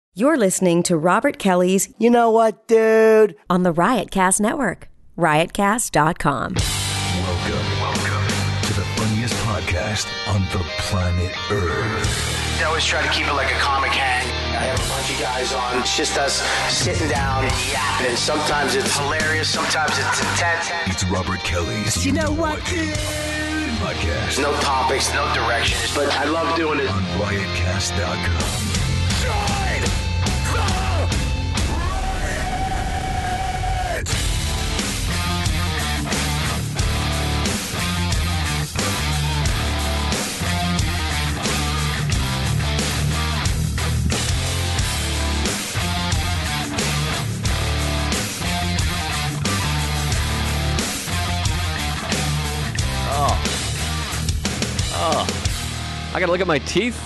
You're listening to Robert Kelly's You Know What, Dude? on the Riotcast Network, riotcast.com. Welcome to the funniest podcast on the planet Earth. I always try to keep it like a comic hang. I have a bunch of guys on. It's just us sitting down and yapping. And sometimes it's hilarious. Sometimes it's intense. It's Robert Kelly's You Know What, Dude? podcast No topics, no directions. But I love doing it. on riotcast.com. I gotta look at my teeth.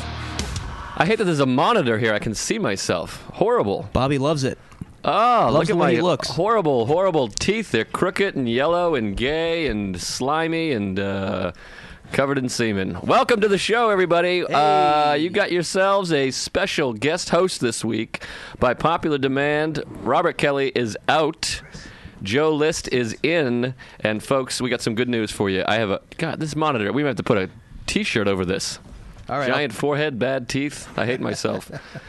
I hate that there's a monitor here. I can see myself. Horrible. Bobby loves it. Oh, look at the way my he looks. horrible teeth. They're crooked and yellow and gay and slimy and covered in semen. Welcome to the show, everybody. You got yourselves a special guest host this week. By popular demand, Robert Kelly is out. Joe List is in. And, folks, we got some good news for you. I have this monitor. We might have to put a T-shirt over this. All right. Giant forehead, bad teeth. I hate myself.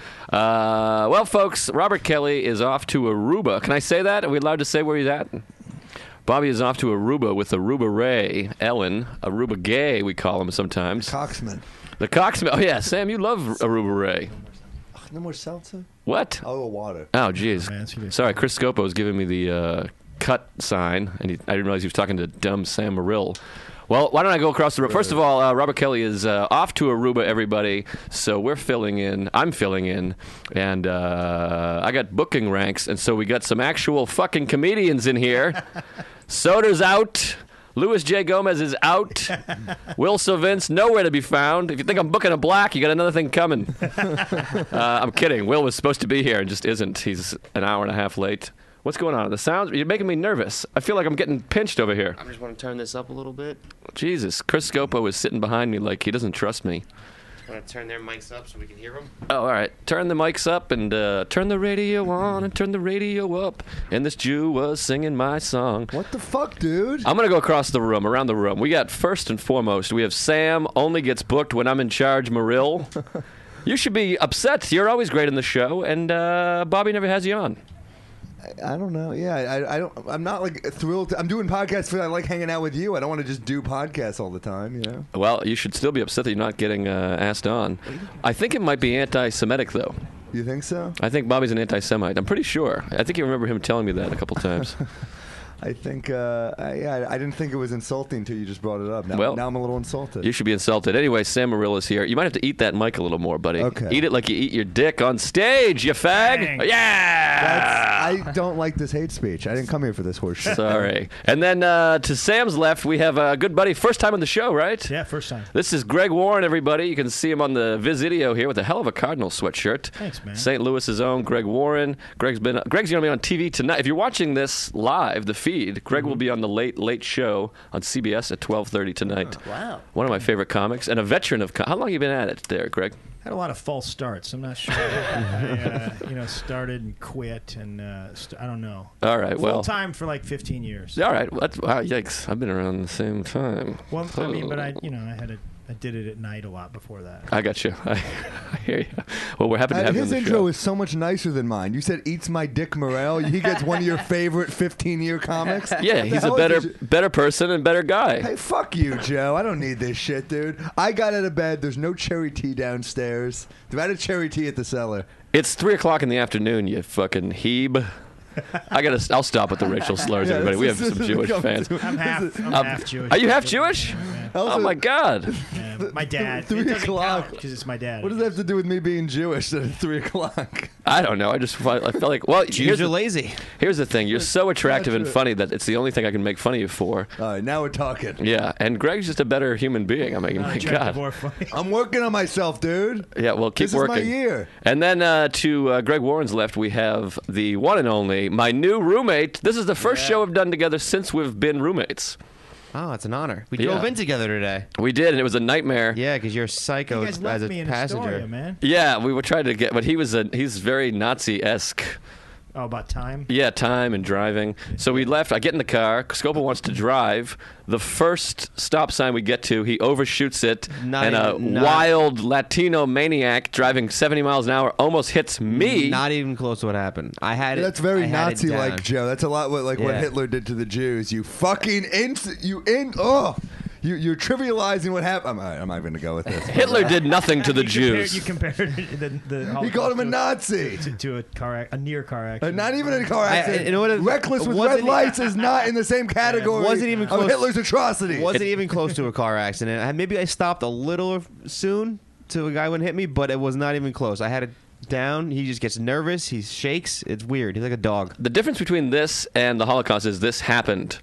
Well, folks, Robert Kelly is off to Aruba. Can I say that? Are we allowed to say where he's at? Bobby is off to Aruba with Aruba Ray Ellen. Aruba Gay, we call him sometimes. Coxman. The Coxman. Oh, yeah, Sam, you love Aruba Ray. No more seltzer? What? Oh, water. Oh, jeez. Sorry, Chris Scopo was giving me the cut sign, and I didn't realize he was talking to dumb Sam Marill. Well, why don't I go across the road? First of all, Robert Kelly is off to Aruba, everybody, so we're filling in. I'm filling in, and I got booking ranks, and so we got some actual fucking comedians in here. Soder's out. Louis J. Gomez is out. Will Sylvince, nowhere to be found. If you think I'm booking a black, you got another thing coming. I'm kidding. Will was supposed to be here and just isn't. He's an hour and a half late. What's going on? The sounds, you're making me nervous. I feel like I'm getting pinched over here. I just want to turn this up a little bit. Jesus, Chris Scopo is sitting behind me like he doesn't trust me. Want to turn their mics up so we can hear them? Oh, all right. Turn the mics up and turn the radio on and turn the radio up. And this Jew was singing my song. What the fuck, dude? I'm going to go across the room, around the room. We got, first and foremost, we have Sam, only gets booked when I'm in charge, Marill. You should be upset. You're always great in the show, and Bobby never has you on. I don't know. Yeah, I don't. I'm not like thrilled. I'm doing podcasts because I like hanging out with you. I don't want to just do podcasts all the time. You know. Well, you should still be upset that you're not getting asked on. I think it might be anti-Semitic, though. You think so? I think Bobby's an anti-Semite. I'm pretty sure. I think you remember him telling me that a couple times. I think. I didn't think it was insulting until you just brought it up. Now, Well, now I'm a little insulted. You should be insulted. Anyway, Sam Marill is here. You might have to eat that mic a little more, buddy. Okay. Eat it like you eat your dick on stage, you fag. Yeah! I don't like this hate speech. I didn't come here for this horse shit. Sorry. And then to Sam's left, we have a good buddy. First time on the show, right? Yeah, first time. This is Greg Warren, everybody. You can see him on the Visidio here with a hell of a Cardinal sweatshirt. Thanks, man. St. Louis's own Greg Warren. Greg's going to be on TV tonight. If you're watching this live, the feed, Greg will be on the late show on CBS at 12:30 tonight. Oh, wow. One of my favorite comics and a veteran of how long have you been at it there, Greg? Had a lot of false starts. I'm not sure. I started and quit, and I don't know. All right, well. Full time for like 15 years. All right, wow, yikes! I've been around the same time. Well, I mean, but I did it at night a lot before that. I got you. I hear you. Well, we're happy to have you on His the intro show. is so much nicer than mine. You said "Eats my dick, Morel." He gets one of your favorite 15-year comics. Yeah, What the he's a hell is better person and better guy. Hey, fuck you, Joe. I don't need this shit, dude. I got out of bed. There's no cherry tea downstairs. They had a cherry tea at the cellar. It's 3:00 in the afternoon. You fucking heeb. I'll stop with the racial slurs, Yeah, everybody. We have this some is Jewish coming fans. to- I'm half Jewish. Are you half Jewish? Yeah, Oh my God! yeah. My dad. 3 o'clock. Because it's my dad. What does that have to do with me being Jewish at 3 o'clock? I don't know. I felt like Jews are lazy. Here's the thing. You're so attractive and true. funny that it's the only thing I can make fun of you for. All right, now we're talking. Yeah, and Greg's just a better human being. I mean, my Attractive God. or funny. I'm working on myself, dude. Yeah, well, keep This working. is my year. And then to Greg Warren's left, we have the one and only, my new roommate. This is the first show we've done together since we've been roommates. Oh, it's an honor. We Yeah. drove in together today. We did, and it was a nightmare. Yeah, because you're a psycho You guys as left a me in passenger. Astoria, man. Yeah, we were trying to get, but he's very Nazi-esque. Oh, about time. Yeah, time and driving. So we left. I get in the car. Scopo wants to drive. The first stop sign we get to, he overshoots it, and wild Latino maniac driving 70 miles an hour almost hits me. Not even close to what happened. I had it. That's very I had it Nazi-like, down. Joe. That's a lot what Yeah. Hitler did to the Jews. You fucking You're trivializing what happened. I'm not going to go with this. Hitler did nothing to the Jews. You compared the He called him a Nazi. to a near car accident. Not even a car accident. you know what Reckless with wasn't red he- lights is not in the same category Wasn't even of close. Hitler's atrocity. Wasn't even close to a car accident. Maybe I stopped a little soon to a guy wouldn't hit me, but it was not even close. I had it down. He just gets nervous. He shakes. It's weird. He's like a dog. The difference between this and the Holocaust is this happened.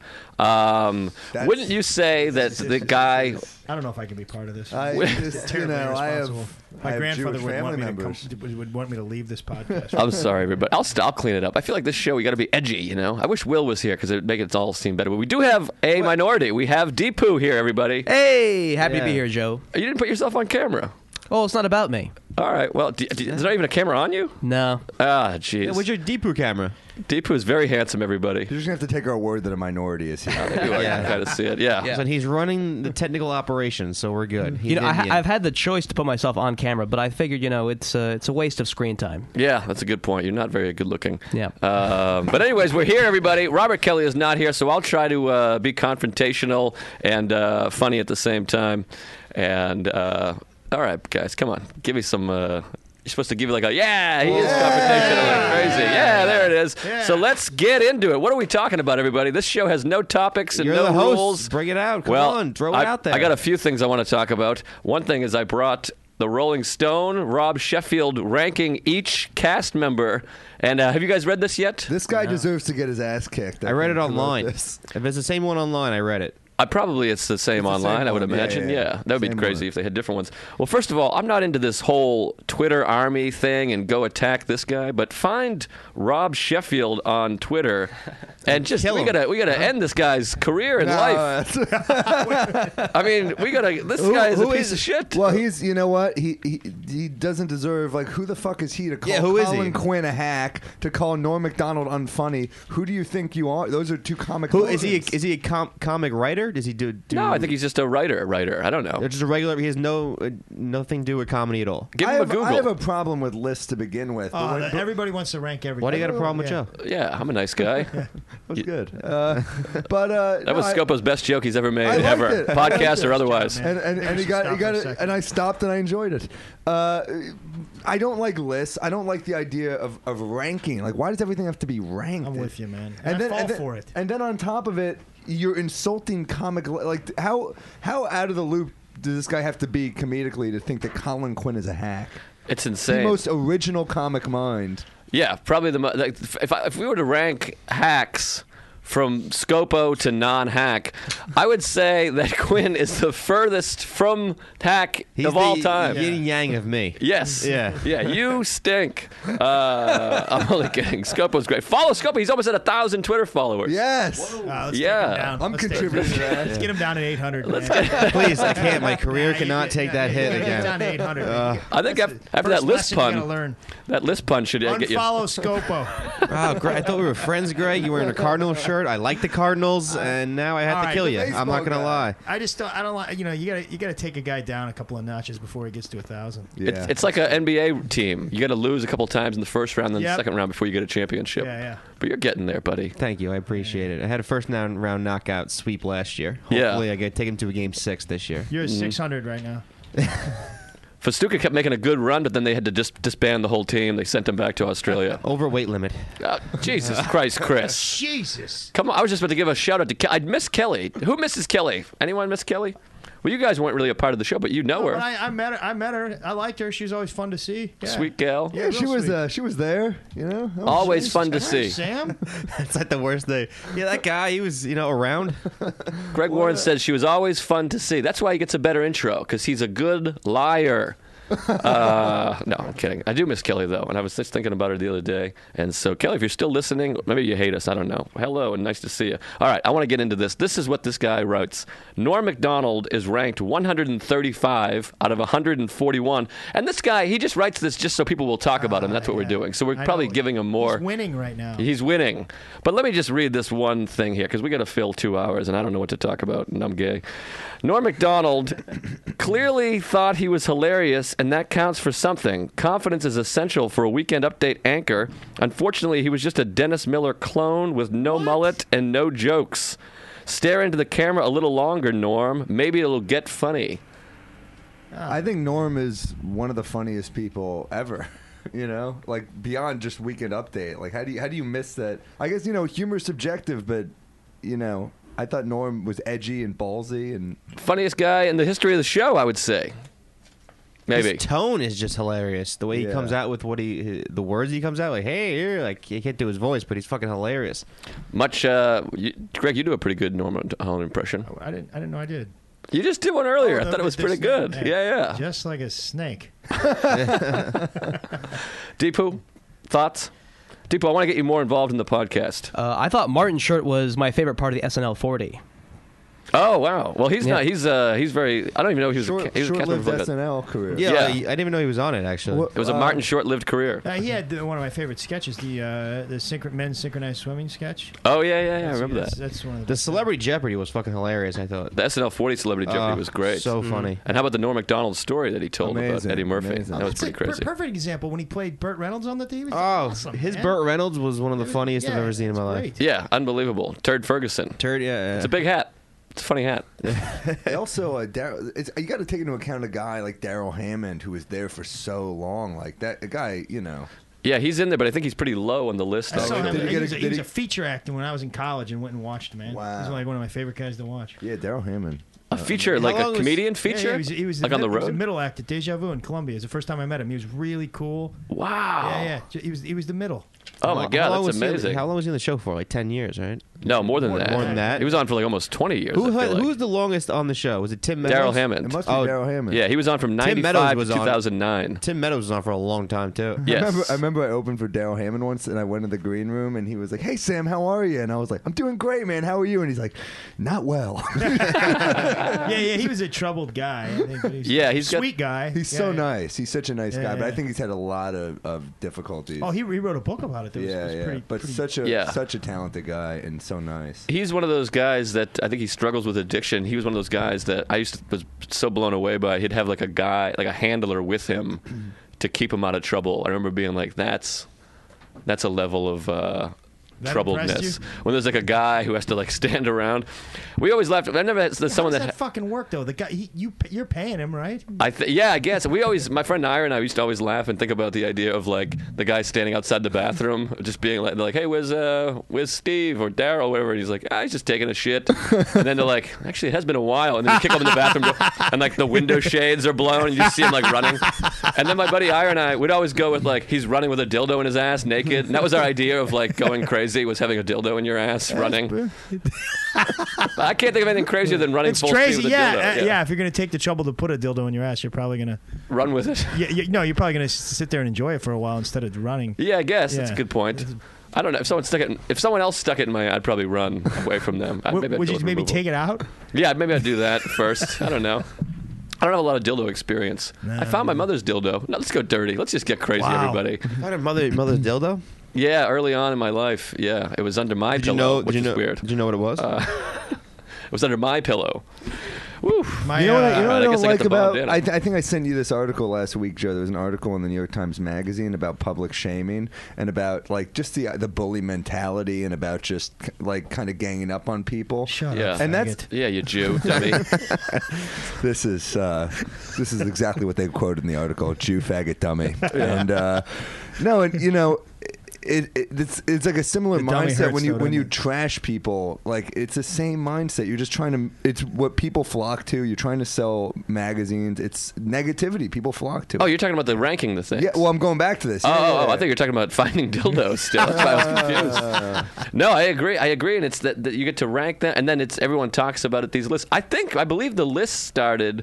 Wouldn't you say that the guy... I don't know if I can be part of this. I Terribly irresponsible. I My have grandfather Jewish would want, family me to members. would want me to leave this podcast. I'm sorry, everybody. I'll clean it up. I feel like this show, we got to be edgy, you know? I wish Will was here because it would make it all seem better. But we do have a minority. We have Deepu here, everybody. Hey, happy to Yeah. be here, Joe. You didn't put yourself on camera. Oh, it's not about me. All right. Well, is there even a camera on you? No. Ah, jeez. Yeah, what's your Deepu camera? Deepu is very handsome, everybody. You're just going to have to take our word that a minority is here. You Yeah. kind of see it. Yeah. Yeah. So he's running the technical operations, so we're good. He's You know, Indian. I've had the choice to put myself on camera, but I figured, it's a waste of screen time. Yeah, that's a good point. You're not very good looking. Yeah. But anyways, we're here, everybody. Robert Kelly is not here, so I'll try to be confrontational and funny at the same time. And all right, guys, come on, give me some. You're supposed to give you like he is confrontational like crazy. Yeah, there it is. Yeah. So let's get into it. What are we talking about, everybody? This show has no topics and You're no the host. rules. Bring it out. Come well, on, throw it out there. I got a few things I want to talk about. One thing is I brought the Rolling Stone, Rob Sheffield, ranking each cast member. And have you guys read this yet? This guy deserves to get his ass kicked. I read it think, who wrote online. this. If it's the same one online, I read it. Probably it's the same It's the online, same I would one. Yeah, imagine. yeah, Yeah, yeah. that would be Same crazy one. if they had different ones. Well, first of all, I'm not into this whole Twitter army thing and go attack this guy, but find Rob Sheffield on Twitter and just Kill we him. gotta end this guy's career in life. I mean, this guy is a piece of shit. Well, he's, you know what? He doesn't deserve, who the fuck is he to call Yeah, who is he? Colin Quinn a hack, to call Norm Macdonald unfunny? Who do you think you are? Those are two comic Who is he? moments. Is he a comic writer? Does he do? No, I think he's just a writer. I don't know. They're just a regular. He has nothing to do with comedy at all. Give I him have, a Google. I have a problem with lists to begin with. but when- Everybody wants to rank everything. Why do you got a problem with Yeah. Joe? Yeah, I'm a nice guy. That was You- good. That was Scopo's best joke he's ever made, I liked ever, it. I liked podcast it. or otherwise. Man. And Maybe he we got should stop for a it, second. and I stopped and I enjoyed it. I don't like lists. I don't like the idea of ranking. Like, why does everything have to be ranked? I'm with you, man. And I fall for it. And then on top of it, you're insulting comic. Like, how out of the loop does this guy have to be comedically to think that Colin Quinn is a hack? It's The insane. most original comic mind. Yeah, probably if we were to rank hacks from Scopo to non-hack, I would say that Quinn is the furthest from hack He's of all the time. yin and yang of me. Yes. Yeah. Yeah, you stink. I'm only kidding. Scopo's great. Follow Scopo. He's almost at 1,000 Twitter followers. Yes. Let's Yeah. take him down. I'm Let's contributing to that. Let's get him down to 800. man. Please, I can't. My career cannot take that hit Get him down again. to 800. I think after that First list lesson you gotta pun, learn. that list pun should get you. Unfollow Scopo. Oh, Greg, I thought we were friends, Greg. You were wearing a Cardinals shirt. I like the Cardinals, and now I have all to right, kill the you. I'm baseball not gonna guy. lie. I don't like. You gotta take a guy down a couple of notches before he gets to 1,000. Yeah. It's like an NBA team. You got to lose a couple times in the first round, then the Yep. second round before you get a championship. Yeah. But you're getting there, buddy. Thank you. I appreciate it. I had a first round knockout sweep last year. Yeah. Hopefully, I get take him to a game 6 this year. You're at 600 right now. Festuca kept making a good run, but then they had to disband the whole team. They sent him back to Australia. Overweight limit. Jesus Christ, Chris. Jesus. Come on, I was just about to give a shout out to Kelly. I'd miss Kelly. Who misses Kelly? Anyone miss Kelly? Well, you guys weren't really a part of the show, but you know her. But I met her. I liked her. She was always fun to see. Yeah. Sweet gal. Yeah, real she was sweet. she was there, you know. Oh, Always she's- fun to see. Sam? That's like the worst thing. Yeah, that guy, he was, around. Greg Warren said she was always fun to see. That's why he gets a better intro, because he's a good liar. No, I'm kidding. I do miss Kelly, though, and I was just thinking about her the other day. And so, Kelly, if you're still listening, maybe you hate us. I don't know. Hello, and nice to see you. All right, I want to get into this. This is what this guy writes. Norm Macdonald is ranked 135 out of 141. And this guy, he just writes this just so people will talk about him. That's what we're doing. So we're probably giving him more. He's winning right now. He's winning. But let me just read this one thing here, because we got to fill 2 hours, and I don't know what to talk about, and I'm gay. Norm Macdonald clearly thought he was hilarious, and that counts for something. Confidence is essential for a Weekend Update anchor. Unfortunately, he was just a Dennis Miller clone with no mullet and no jokes. Stare into the camera a little longer, Norm. Maybe it'll get funny. I think Norm is one of the funniest people ever. You know, like beyond just Weekend Update. Like, how do you miss that? I guess, you know, humor's subjective, but you know, I thought Norm was edgy and ballsy and funniest guy in the history of the show, I would say. Maybe his tone is just hilarious. The way he comes out with the words he comes out like, "Hey, here," like he can't do his voice, but he's fucking hilarious. Greg, you do a pretty good Norm Macdonald impression. I didn't know I did. You just did one earlier. I thought it was pretty good. Yeah. Just like a snake. Deepu, thoughts? Deepu, I want to get you more involved in the podcast. I thought Martin Short was my favorite part of the SNL 40. Oh, wow. Well, he's not. He's very. I don't even know he was. short-lived SNL career. Yeah, I didn't even know he was on it. Actually, it was a Martin short-lived career. He had one of my favorite sketches, the men's synchronized swimming sketch. Oh yeah, I remember that. That's one of the Celebrity Jeopardy was fucking hilarious. I thought the SNL 40 Celebrity Jeopardy was great. So funny. And how about the Norm Macdonald story that he told about Eddie Murphy? That was pretty crazy. Perfect example when he played Burt Reynolds on the TV. Awesome, his Burt Reynolds was one of the funniest I've ever seen in my life. Yeah, unbelievable. Turd Ferguson. Yeah. It's a big hat. It's a funny hat. Also, you got to take into account a guy like Daryl Hammond who was there for so long. Like that guy, you know. Yeah, he's in there, but I think he's pretty low on the list. I saw him. He was a feature actor when I was in college and went and watched him, man. Wow. He was like one of my favorite guys to watch. Yeah, Daryl Hammond. A feature, like a comedian feature? Yeah, he was like on the road? He was a middle act at Deja Vu in Columbia. It was the first time I met him. He was really cool. Wow. Yeah. He was the middle. Oh, my God, that's amazing. How long was he on the show for? Like 10 years, right? No, more than that. More than that? He was on for like almost 20 years. Who was the longest on the show? Was it Tim Meadows? Daryl Hammond. It must be Daryl Hammond. Yeah, he was on from 95 to 2009. Tim Meadows was on for a long time, too. Yes. I remember I opened for Daryl Hammond once, and I went in the green room, and he was like, "Hey, Sam, how are you?" And I was like, "I'm doing great, man. How are you?" And he's like, "Not well." Yeah, he was a troubled guy. He's a sweet guy. He's so nice. He's such a nice guy, but I yeah. think he's had a lot of difficulties. Oh, he wrote a book about it. Such a talented guy and so nice. He's one of those guys that I think he struggles with addiction. He was one of those guys that was so blown away by. He'd have like a handler with him to keep him out of trouble. I remember being like, that's a level of troubledness. When there's like a guy who has to like stand around. We always laughed. I never had someone that fucking work though. The guy, you're paying him, right? I guess we always. My friend Ira and I used to always laugh and think about the idea of like the guy standing outside the bathroom, just being like, "Hey, where's Steve or Daryl, whatever?" And he's like, "He's just taking a shit." And then they're like, "Actually, it has been a while." And then you kick him in the bathroom, and like the window shades are blown, and you just see him like running. And then my buddy Ira and I would always go with like he's running with a dildo in his ass, naked. And that was our idea of like going crazy. Was having a dildo in your ass, running. I can't think of anything crazier than running full speed with a dildo. Yeah, if you're going to take the trouble to put a dildo in your ass, you're probably going to run with it. You're probably going to sit there and enjoy it for a while instead of running. Yeah, I guess that's a good point. I don't know if someone else stuck it in my, I'd probably run away from them. Would you maybe take it out? Yeah, maybe I'd do that first. I don't know. I don't have a lot of dildo experience. No, I found my mother's dildo. No, let's go dirty. Let's just get crazy, everybody. Found her mother's dildo? Yeah, early on in my life. Yeah, it was under my pillow, which is weird. Did you know what it was? It was under my pillow. Woo. You know what I don't like about? I think I sent you this article last week, Joe. There was an article in the New York Times Magazine about public shaming and about like just the bully mentality and about just like kind of ganging up on people. Shut up, and that's you Jew dummy. This is exactly what they quoted in the article: Jew faggot dummy. And it's like a similar mindset when you trash people. Like it's the same mindset. You're just trying to. It's what people flock to. You're trying to sell magazines. It's negativity. People flock to. Oh, you're talking about the ranking the things. Yeah. Well, I'm going back to this. I think you're talking about finding dildos still. That's why I was confused. No, I agree, and it's that you get to rank them, and then it's everyone talks about it. These lists. I believe the list started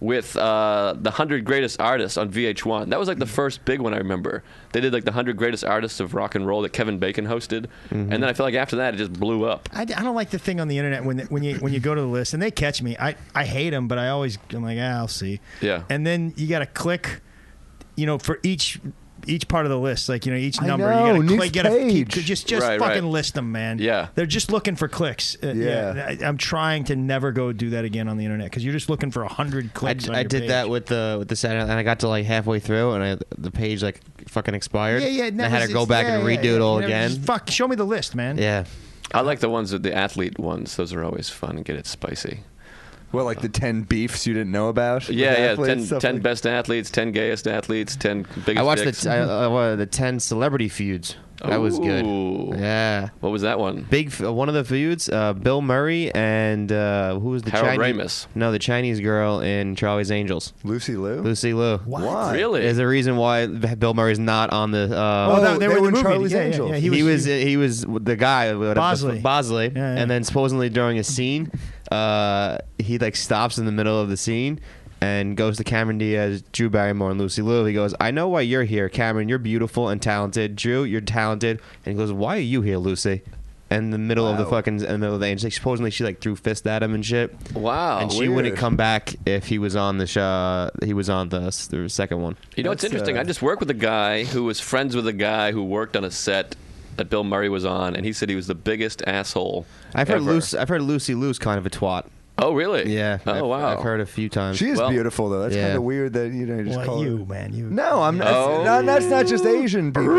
with the 100 Greatest Artists on VH1. That was like the first big one I remember. They did like the 100 Greatest Artists of Rock and Roll that Kevin Bacon hosted, and then I feel like after that it just blew up. I don't like the thing on the internet when you go to the list and they catch me. I hate them, but I'm like, I'll see. Yeah. And then you got to click, for each part of the list, like each I number, know, you next got to page. just Right, fucking right. list them, man. Yeah. They're just looking for clicks. I'm trying to never go do that again on the internet because you're just looking for 100 clicks. on I your did page. that with the Saturday, and I got to like halfway through, and the page like fucking expired. Yeah. And I had to go back and redo it all again. Just show me the list, man. Yeah. I like the ones with the athlete ones. Those are always fun and get it spicy. Well, like the 10 beefs you didn't know about? with Yeah, athletes, stuff 10 like- best athletes, 10 gayest athletes, 10 biggest I watched dicks. the 10 celebrity feuds. That was good. Ooh. Yeah. What was that one? One of the feuds, Bill Murray and who was the Harold Chinese? Ramis. No, the Chinese girl in Charlie's Angels. Lucy Liu? Lucy Liu. Why? Really? There's a reason why Bill Murray's not on the. They were in the movie. Charlie's Yeah, Angels. yeah, he was the guy Bosley. Bosley, Yeah, yeah. and then supposedly during a scene, he like stops in the middle of the scene and goes to Cameron Diaz, Drew Barrymore, and Lucy Liu. He goes, "I know why you're here, Cameron. You're beautiful and talented. Drew, you're talented." And he goes, "Why are you here, Lucy?" In the middle of the fucking, in the middle of the, and supposedly she like threw fist at him and shit. Wow. And she weird. wouldn't come back if he was on the show. He was on the second one. You know, it's interesting. I just worked with a guy who was friends with a guy who worked on a set that Bill Murray was on, and he said he was the biggest asshole I've heard ever. Lucy Liu's kind of a twat. Oh, really? Yeah. Oh, wow. I've heard a few times. She is Well, beautiful, though. That's yeah. kind of weird that you just Well, call you, her. man, you. No, I'm not. Oh. No, that's not just Asian people.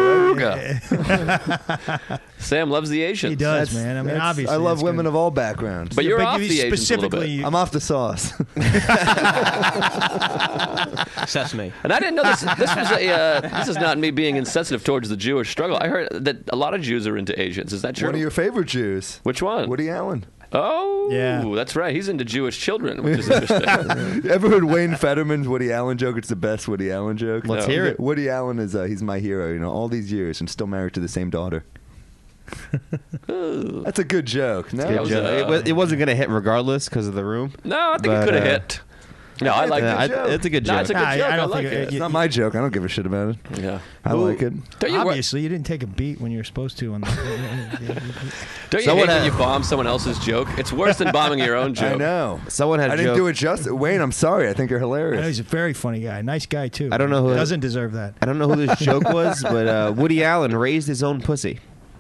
Ooga. Sam loves the Asians. He does, That's- man. I mean, that's- obviously, I love that's women good. of all backgrounds. But you're But off you the Asians a little bit. specifically- I'm off the sauce. Sesame. And I didn't know this. This was a. This is not me being insensitive towards the Jewish struggle. I heard that a lot of Jews are into Asians. Is that true? One of your favorite Jews. Which one? Woody Allen. Oh, Yeah. that's right. He's into Jewish children, which is interesting. You ever heard Wayne Fetterman's Woody Allen joke? It's the best Woody Allen joke. Let's hear it. Woody Allen is he's my hero. All these years and still married to the same daughter. That's a good joke. No, That was it wasn't going to hit regardless because of the room. No, I think it But, could have hit. No, I like Yeah, that. joke. It's a good No, joke. it's a good Nah, joke. I I, don't like think it. it's not my joke. I don't give a shit about it. Yeah. I like it. Don't you, Obviously, you didn't take a beat when you were supposed to. On the, don't you Someone hate when had- you bomb someone else's joke? It's worse than bombing your own joke. I know. Someone had I a didn't joke. do it justice. Wayne, I'm sorry. I think you're I know hilarious. he's a very funny guy, nice guy too. I don't know who- doesn't deserve that. I don't know who this joke was, but Woody Allen raised his own pussy.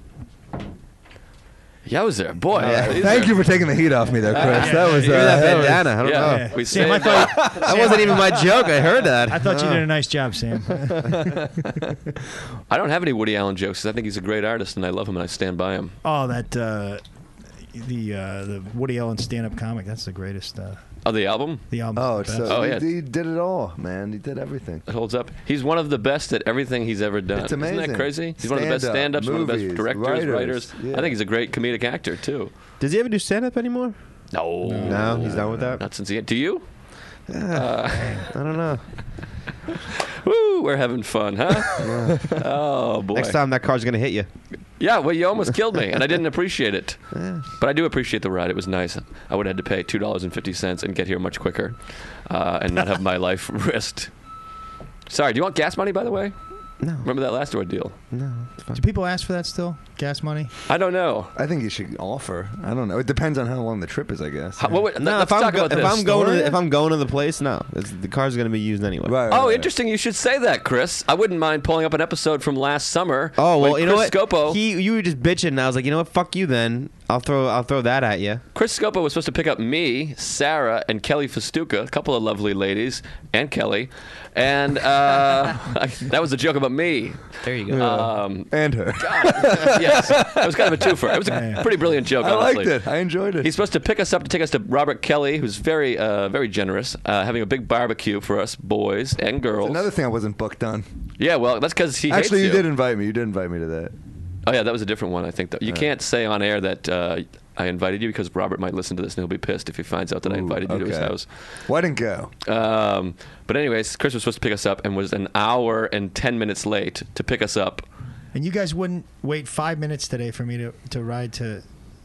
Yowzer, boy. Thank you for taking the heat off me there, Chris. That was Maybe that that was- bandana. I don't know. Yeah, we Sam, saved I thought That wasn't even my joke. I heard that. I thought you did a nice job, Sam. I don't have any Woody Allen jokes 'cause I think he's a great artist and I love him and I stand by him. Oh, that the Woody Allen stand-up comic. That's the greatest. Oh, the album? The album. Oh, it's so, Oh, yeah. he did it all, man. He did everything. It holds up. He's one of the best at everything he's ever done. It's amazing. Isn't that crazy? He's one of the best Stand-up, stand-ups, one of the best movies, directors, writers. yeah. Oh. I think he's a great comedic actor, too. Does he ever do stand up anymore? No. No, he's done with that. Not since he... Do you? I don't know. Woo, we're having fun, huh? Oh, boy. Next time that car's gonna hit you. Yeah, well, you almost killed me, and I didn't appreciate it. But I do appreciate the ride. It was nice. I would have had to pay $2.50 and get here much quicker and not have my life risked. Sorry, do you want gas money, by the way? No. Remember that last ordeal? No, it's fine. Do people ask for that still? Gas money? I don't know. I think you should offer. I don't know. It depends on how long the trip is, I guess. No, let's if talk about this. if I'm going to the place, no, the car's gonna be used anyway. Right, Oh, right. interesting. You should say that, Chris. I wouldn't mind pulling up an episode from last summer. Oh well, when you know Chris what? Scopo, You were just bitching, and I was like, you know what? Fuck you, then. I'll throw that at you. Chris Scopo was supposed to pick up me, Sarah, and Kelly Festuca, a couple of lovely ladies, and Kelly. And that was a joke about me. There you go. And her. Yes. It was kind of a twofer. It was a pretty brilliant joke, I honestly. liked it. I enjoyed it. He's supposed to pick us up to take us to Robert Kelly, who's very, very generous, having a big barbecue for us boys and girls. Another thing I wasn't booked on. Yeah, well, that's because he Actually, hates you did invite me. You did invite me to that. Oh, yeah, that was a different one, I think. You can't say on air that I invited you because Robert might listen to this and he'll be pissed if he finds out that I invited you to his okay. house. Well, I didn't go. But anyways, Chris was supposed to pick us up and was an hour and 10 minutes late to pick us up. And you guys wouldn't wait 5 minutes today for me to ride to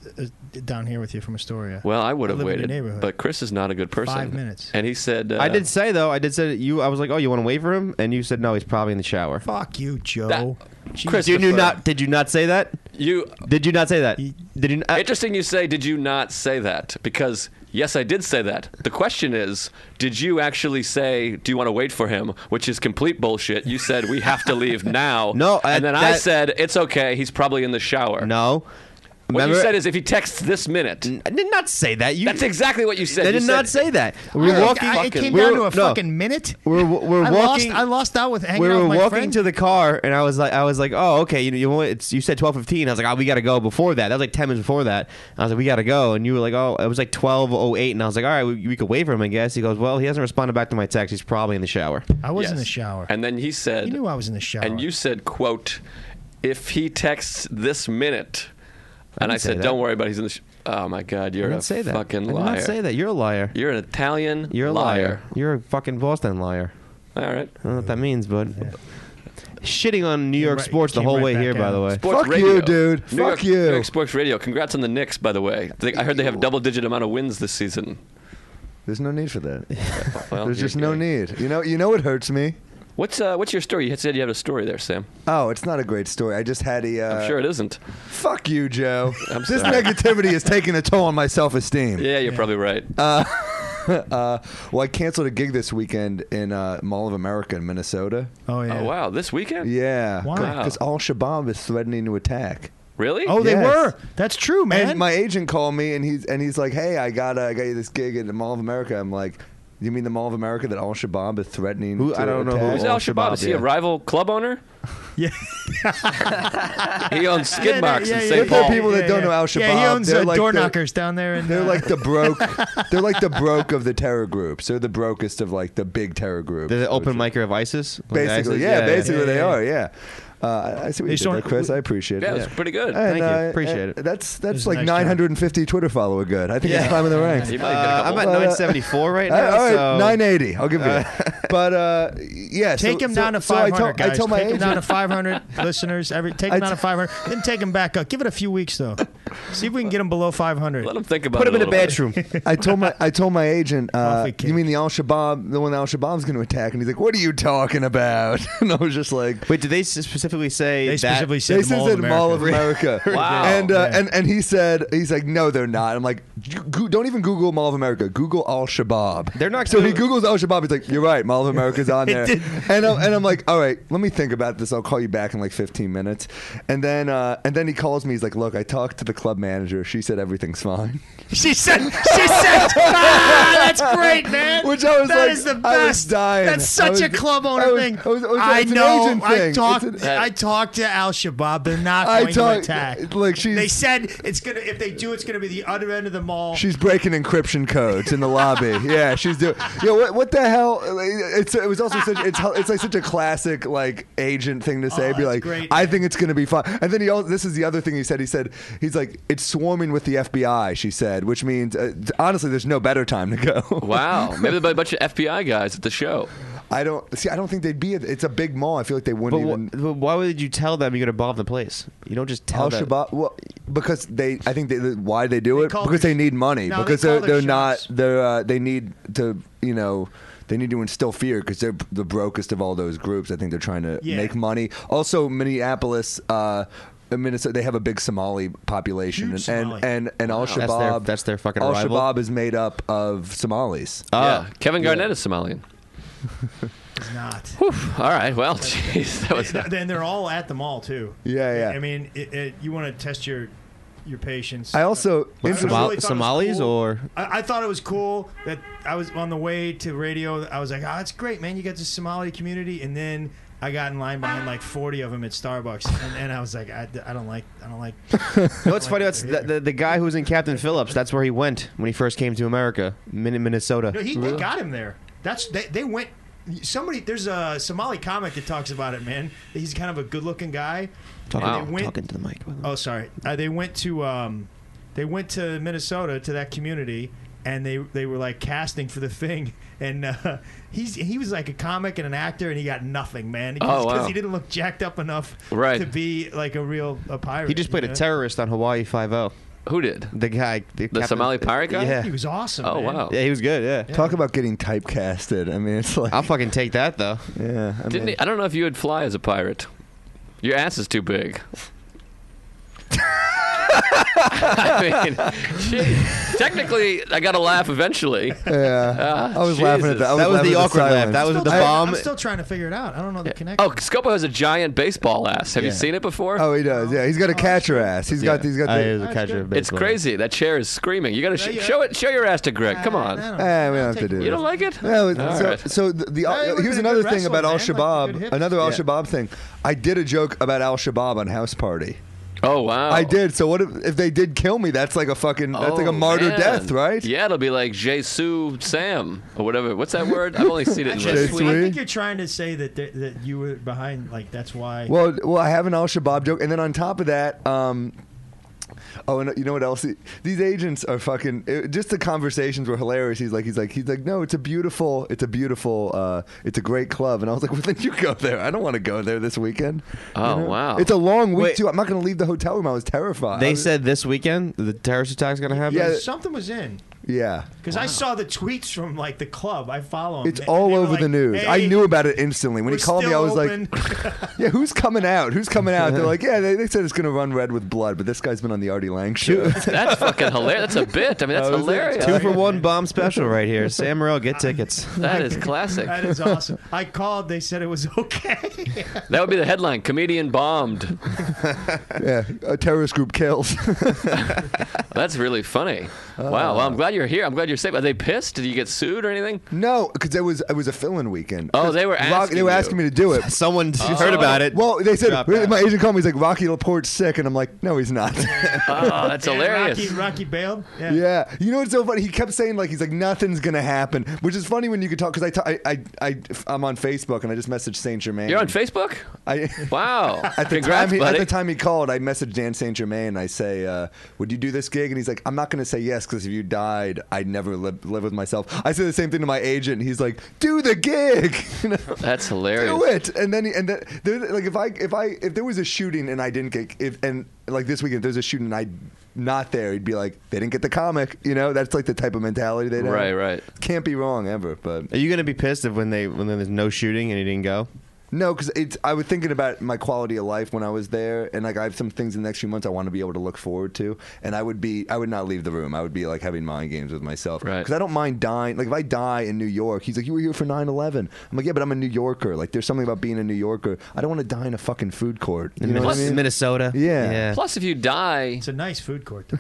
down here with you from Astoria. Well, I would have live in your waited, neighborhood. but Chris is not a good person. 5 minutes. And he said... I did say though. I was like, oh, you want to wait for him? And you said no. He's probably in the shower. Fuck you, Joe. Chris, Did you not say that? Did you not say that? Did you? Interesting you say, did you not say that? Because, yes, I did say that. The question is, did you actually say, do you want to wait for him? Which is complete bullshit. You said, we have to leave now. No. And then I said, it's okay. He's probably in the shower. No. What you said is, if he texts this minute. I did not say that. That's exactly what you said. I did not say that. We were walking. It came down to a fucking minute. We're walking. I lost out with hanging we out were with my walking friend. to the car, and I was like, oh, okay. You said 12:15. I was like, oh, we got to go before that. That was like 10 minutes before that. I was like, we got to go, and you were like, oh, it was like 12:08, and I was like, all right, we could wait for him, I guess. He goes, well, he hasn't responded back to my text. He's probably in the shower. I was in the shower. And then he said, He knew I was in the shower. And you said, quote, if he texts this minute. And I say said, that. don't worry about it. He's in the oh, my God, you're a fucking liar. I did not say that. You're a liar. You're an Italian You're a liar. You're a fucking Boston liar. All right. I don't know what that means, bud. Shitting on New York sports the came whole right way back here, by at the him. way. Sports Fuck radio. you, dude. New Fuck York, you. New York Sports Radio. Congrats on the Knicks, by the way. I heard they have double-digit amount of wins this season. There's no need for that. Well, There's you're just no gay. need. You know what hurts me? What's your story? You said you had a story there, Sam. Oh, it's not a great story. I just had a. I'm sure it isn't. Fuck you, Joe. I'm This sorry. negativity is taking a toll on my self-esteem. Yeah, you're probably right. Well, I canceled a gig this weekend in Mall of America in Minnesota. Oh yeah. Oh, wow. This weekend? Yeah. Why? Because Al-Shabaab is threatening to attack. Really? Oh, they Yes. were. That's true, man. And my agent called me, and he's like, "Hey, I got you this gig at the Mall of America." I'm like, "You mean the Mall of America that Al-Shabaab is threatening?" Who- to I don't know attack? who Who's Al-Shabaab? Is he a yeah. rival club owner? yeah. He owns skid marks in If St. there are Paul. people that don't know Al-Shabaab, Yeah, he owns they're like door the- knockers down there. In, They're like the broke. They're like the broke of the terror groups. They're the brokest of like the big terror groups. The open micer of ISIS? Like Basically, ISIS? yeah, basically they yeah. are. Yeah. I see what They you did sort there, of- Chris. I appreciate Yeah, it. it was pretty good. And, Thank you. Appreciate it. That's was a like nice job. 950 Twitter follower good. I think it's climbing the ranks. You might get a couple. I'm at Well, 974 right now. All right, so 980. I'll give you it. But yeah, Take him down to so I 500, told guys. my Take him agent. down to 500 listeners. Take him down to 500. Then take him back up. Give it a few weeks though. See if we can get him below 500. Let him think about put it. him in a little bit. bedroom. I told my agent, Coffee cake. you mean the Al-Shabaab, the one Al-Shabaab's going to attack? And he's like, what are you talking about? And I was just like, Wait, did they specifically say They that? specifically said they the said Mall of Mall of America. America. Wow. And, Yeah. and he said, he's like, no, they're not. I'm like, don't even Google Mall of America. Google Al-Shabaab. They're not So he Google- Googles Al-Shabaab. He's like, you're right. Mall of America's on there. And I'm like, all right, let me think about this. I'll call you back in like 15 minutes. And then he calls me. He's like, look, I talked to the club manager. She said everything's fine. She said, that's great, man. Which I was That like, is the best. I was dying. That's such a club owner thing. It's an know. agent thing. I talked to Al-Shabaab. They're not I going to talked- attack. like, she's- they said it's gonna. If they do, it's gonna be the other end of the mall. She's breaking encryption codes in the lobby. Yeah, she's doing. Yo, what the hell? It was also such. It's like such a classic like agent thing to say. Be that's like, great. I think it's gonna be fun. And then this is the other thing he said. He's like, it's swarming with the FBI. She said, which means honestly, there's no better time to go. Wow. Maybe there'll be a bunch of FBI guys at the show. I don't think they'd be. It's a big mall. I feel like they But wouldn't even. but why would you tell them you're going to bomb the place? You don't just tell them. Al-Shabaab, well, because I think why they do it call because their- they need money No, because they call their they're not shots. they need to they need to instill fear because they're the brokest of all those groups. I think they're trying to Yeah. make money. Also, Minneapolis. Minnesota, they have a big Somali population, Huge and Somali. and Al-Shabaab. That's their fucking Al rival. Shabaab is made up of Somalis. Yeah. Kevin Garnett is Somalian. It's not. Whew. All right. Well, jeez. That was. Then they're all at the mall too. Yeah. I mean, you want to test your patience. I also I really thought it was Somalis cool. or I thought it was cool that I was on the way to radio. I was like, oh, it's great, man. You got the Somali community, and then I got in line behind like 40 of them at Starbucks, and I was like, I don't like. what's funny? That's the guy who was in Captain Phillips. That's where he went when he first came to America, Minnesota. No, they got him there. They went. Somebody, there's a Somali comic that talks about it, man. He's kind of a good-looking guy. Talking to the mic. Oh, sorry. They went to Minnesota to that community, and they were like casting for the thing, and he was like a comic and an actor, and he got nothing, man. Because he didn't look jacked up enough Right. to be like a pirate. He just played a terrorist on Hawaii 5-0. Who did? The guy, The captain- Somali pirate guy? Yeah, He was awesome. Oh, man. wow. yeah, he was good. Yeah, Talk about getting typecasted. I mean, it's like I'll fucking take that though. yeah. I Didn't mean, he? I don't know if you would fly as a pirate. Your ass is too big. I mean, shit. Technically, I got to laugh eventually. yeah. I was laughing at that. I That was laughing the at awkward laugh. silence. That was Still the trying- bomb. I'm still trying to figure it out. I don't know the connection. Oh, Scopo has a giant baseball ass. Have you Yeah. seen it before? Oh, he does. Yeah, he's got a catcher ass. He's got. He's got. I The, was a catcher of It's baseball. crazy. That chair is screaming. You got to Yeah. show your ass to Greg. Come on. we don't have to do You don't like it? No, All so, right. so the Hey, we're here's gonna another do thing about Al wrestling, man. Like, good Shabaab. hips. Another Al Yeah. Shabaab thing. I did a joke about Al Shabaab on House Party. Oh wow. I did. So what if they did kill me? That's like a fucking. That's like a Oh, martyr man. death, right? Yeah, it'll be like Jesu Sam or whatever. What's that word? I've only seen it in Actually, wrestling. Sweet. I think you're trying to say that you were behind. Like that's why. Well, I have an Al Shabaab joke, and then on top of that, oh, and you know what else? These agents are fucking. Just the conversations were hilarious. He's like, no, it's a beautiful, it's a great club. And I was like, well, then you go there. I don't want to go there this weekend. Oh, wow. It's a long week Wait. too. I'm not going to leave the hotel room. I was terrified. They said this weekend the terrorist attack's gonna happen. Yeah. something was in. yeah. Because I saw the tweets from like the club. I follow them. It's all over the news. I knew about it instantly. When he called me, I was like, yeah, who's coming out? Who's coming out? They're like, yeah, they said it's going to run red with blood, but this guy's been on the Artie Lang show. That's fucking hilarious. That's a bit. I mean, that's That was it. hilarious. 2-for-1 bomb special right here. Sam Morril, get tickets. That is classic. That is awesome. I called. They said it was okay. That would be the headline: comedian bombed. Yeah, a terrorist group kills. That's really funny. Wow. Well, I'm glad you're here. I'm glad you're safe. Are they pissed? Did you get sued or anything? No, because it was a fill-in weekend. Oh, they were asking They were you. asking me to do it. Someone heard about it. Well, they said Dropped out. my agent called me. He's like, Rocky Laporte's sick, and I'm like, no, he's not. Oh, that's hilarious. Rocky bailed. Yeah. Yeah, you know what's so funny? He kept saying like he's like nothing's gonna happen, which is funny when you could talk because I'm on Facebook and I just messaged Saint Germain. You're on Facebook? I Wow. at the Congrats, time buddy. at the time he called, I messaged Dan Saint Germain. I say, would you do this gig? And he's like, I'm not gonna say yes because if you died, I'd never live with myself. I say the same thing to my agent. And he's like, do the gig. You know? That's hilarious. Do it, and then like if there was a shooting and I didn't get like this weekend there's a shooting and I not there, he'd be like they didn't get the comic. You know, that's like the type of mentality they'd have. Right. Can't be wrong ever. But Are you gonna be pissed if when there's no shooting and he didn't go? no, because I was thinking about my quality of life when I was there, and like I have some things in the next few months I want to be able to look forward to, and I would not leave the room. I would be like having mind games with myself, Right. Because I don't mind dying. Like if I die in New York, he's like, you were here for 9/11. I'm like, yeah, but I'm a New Yorker. Like there's something about being a New Yorker. I don't want to die in a fucking food court. You know what I mean? Minnesota. Yeah. Plus, if you die, It's a nice food court.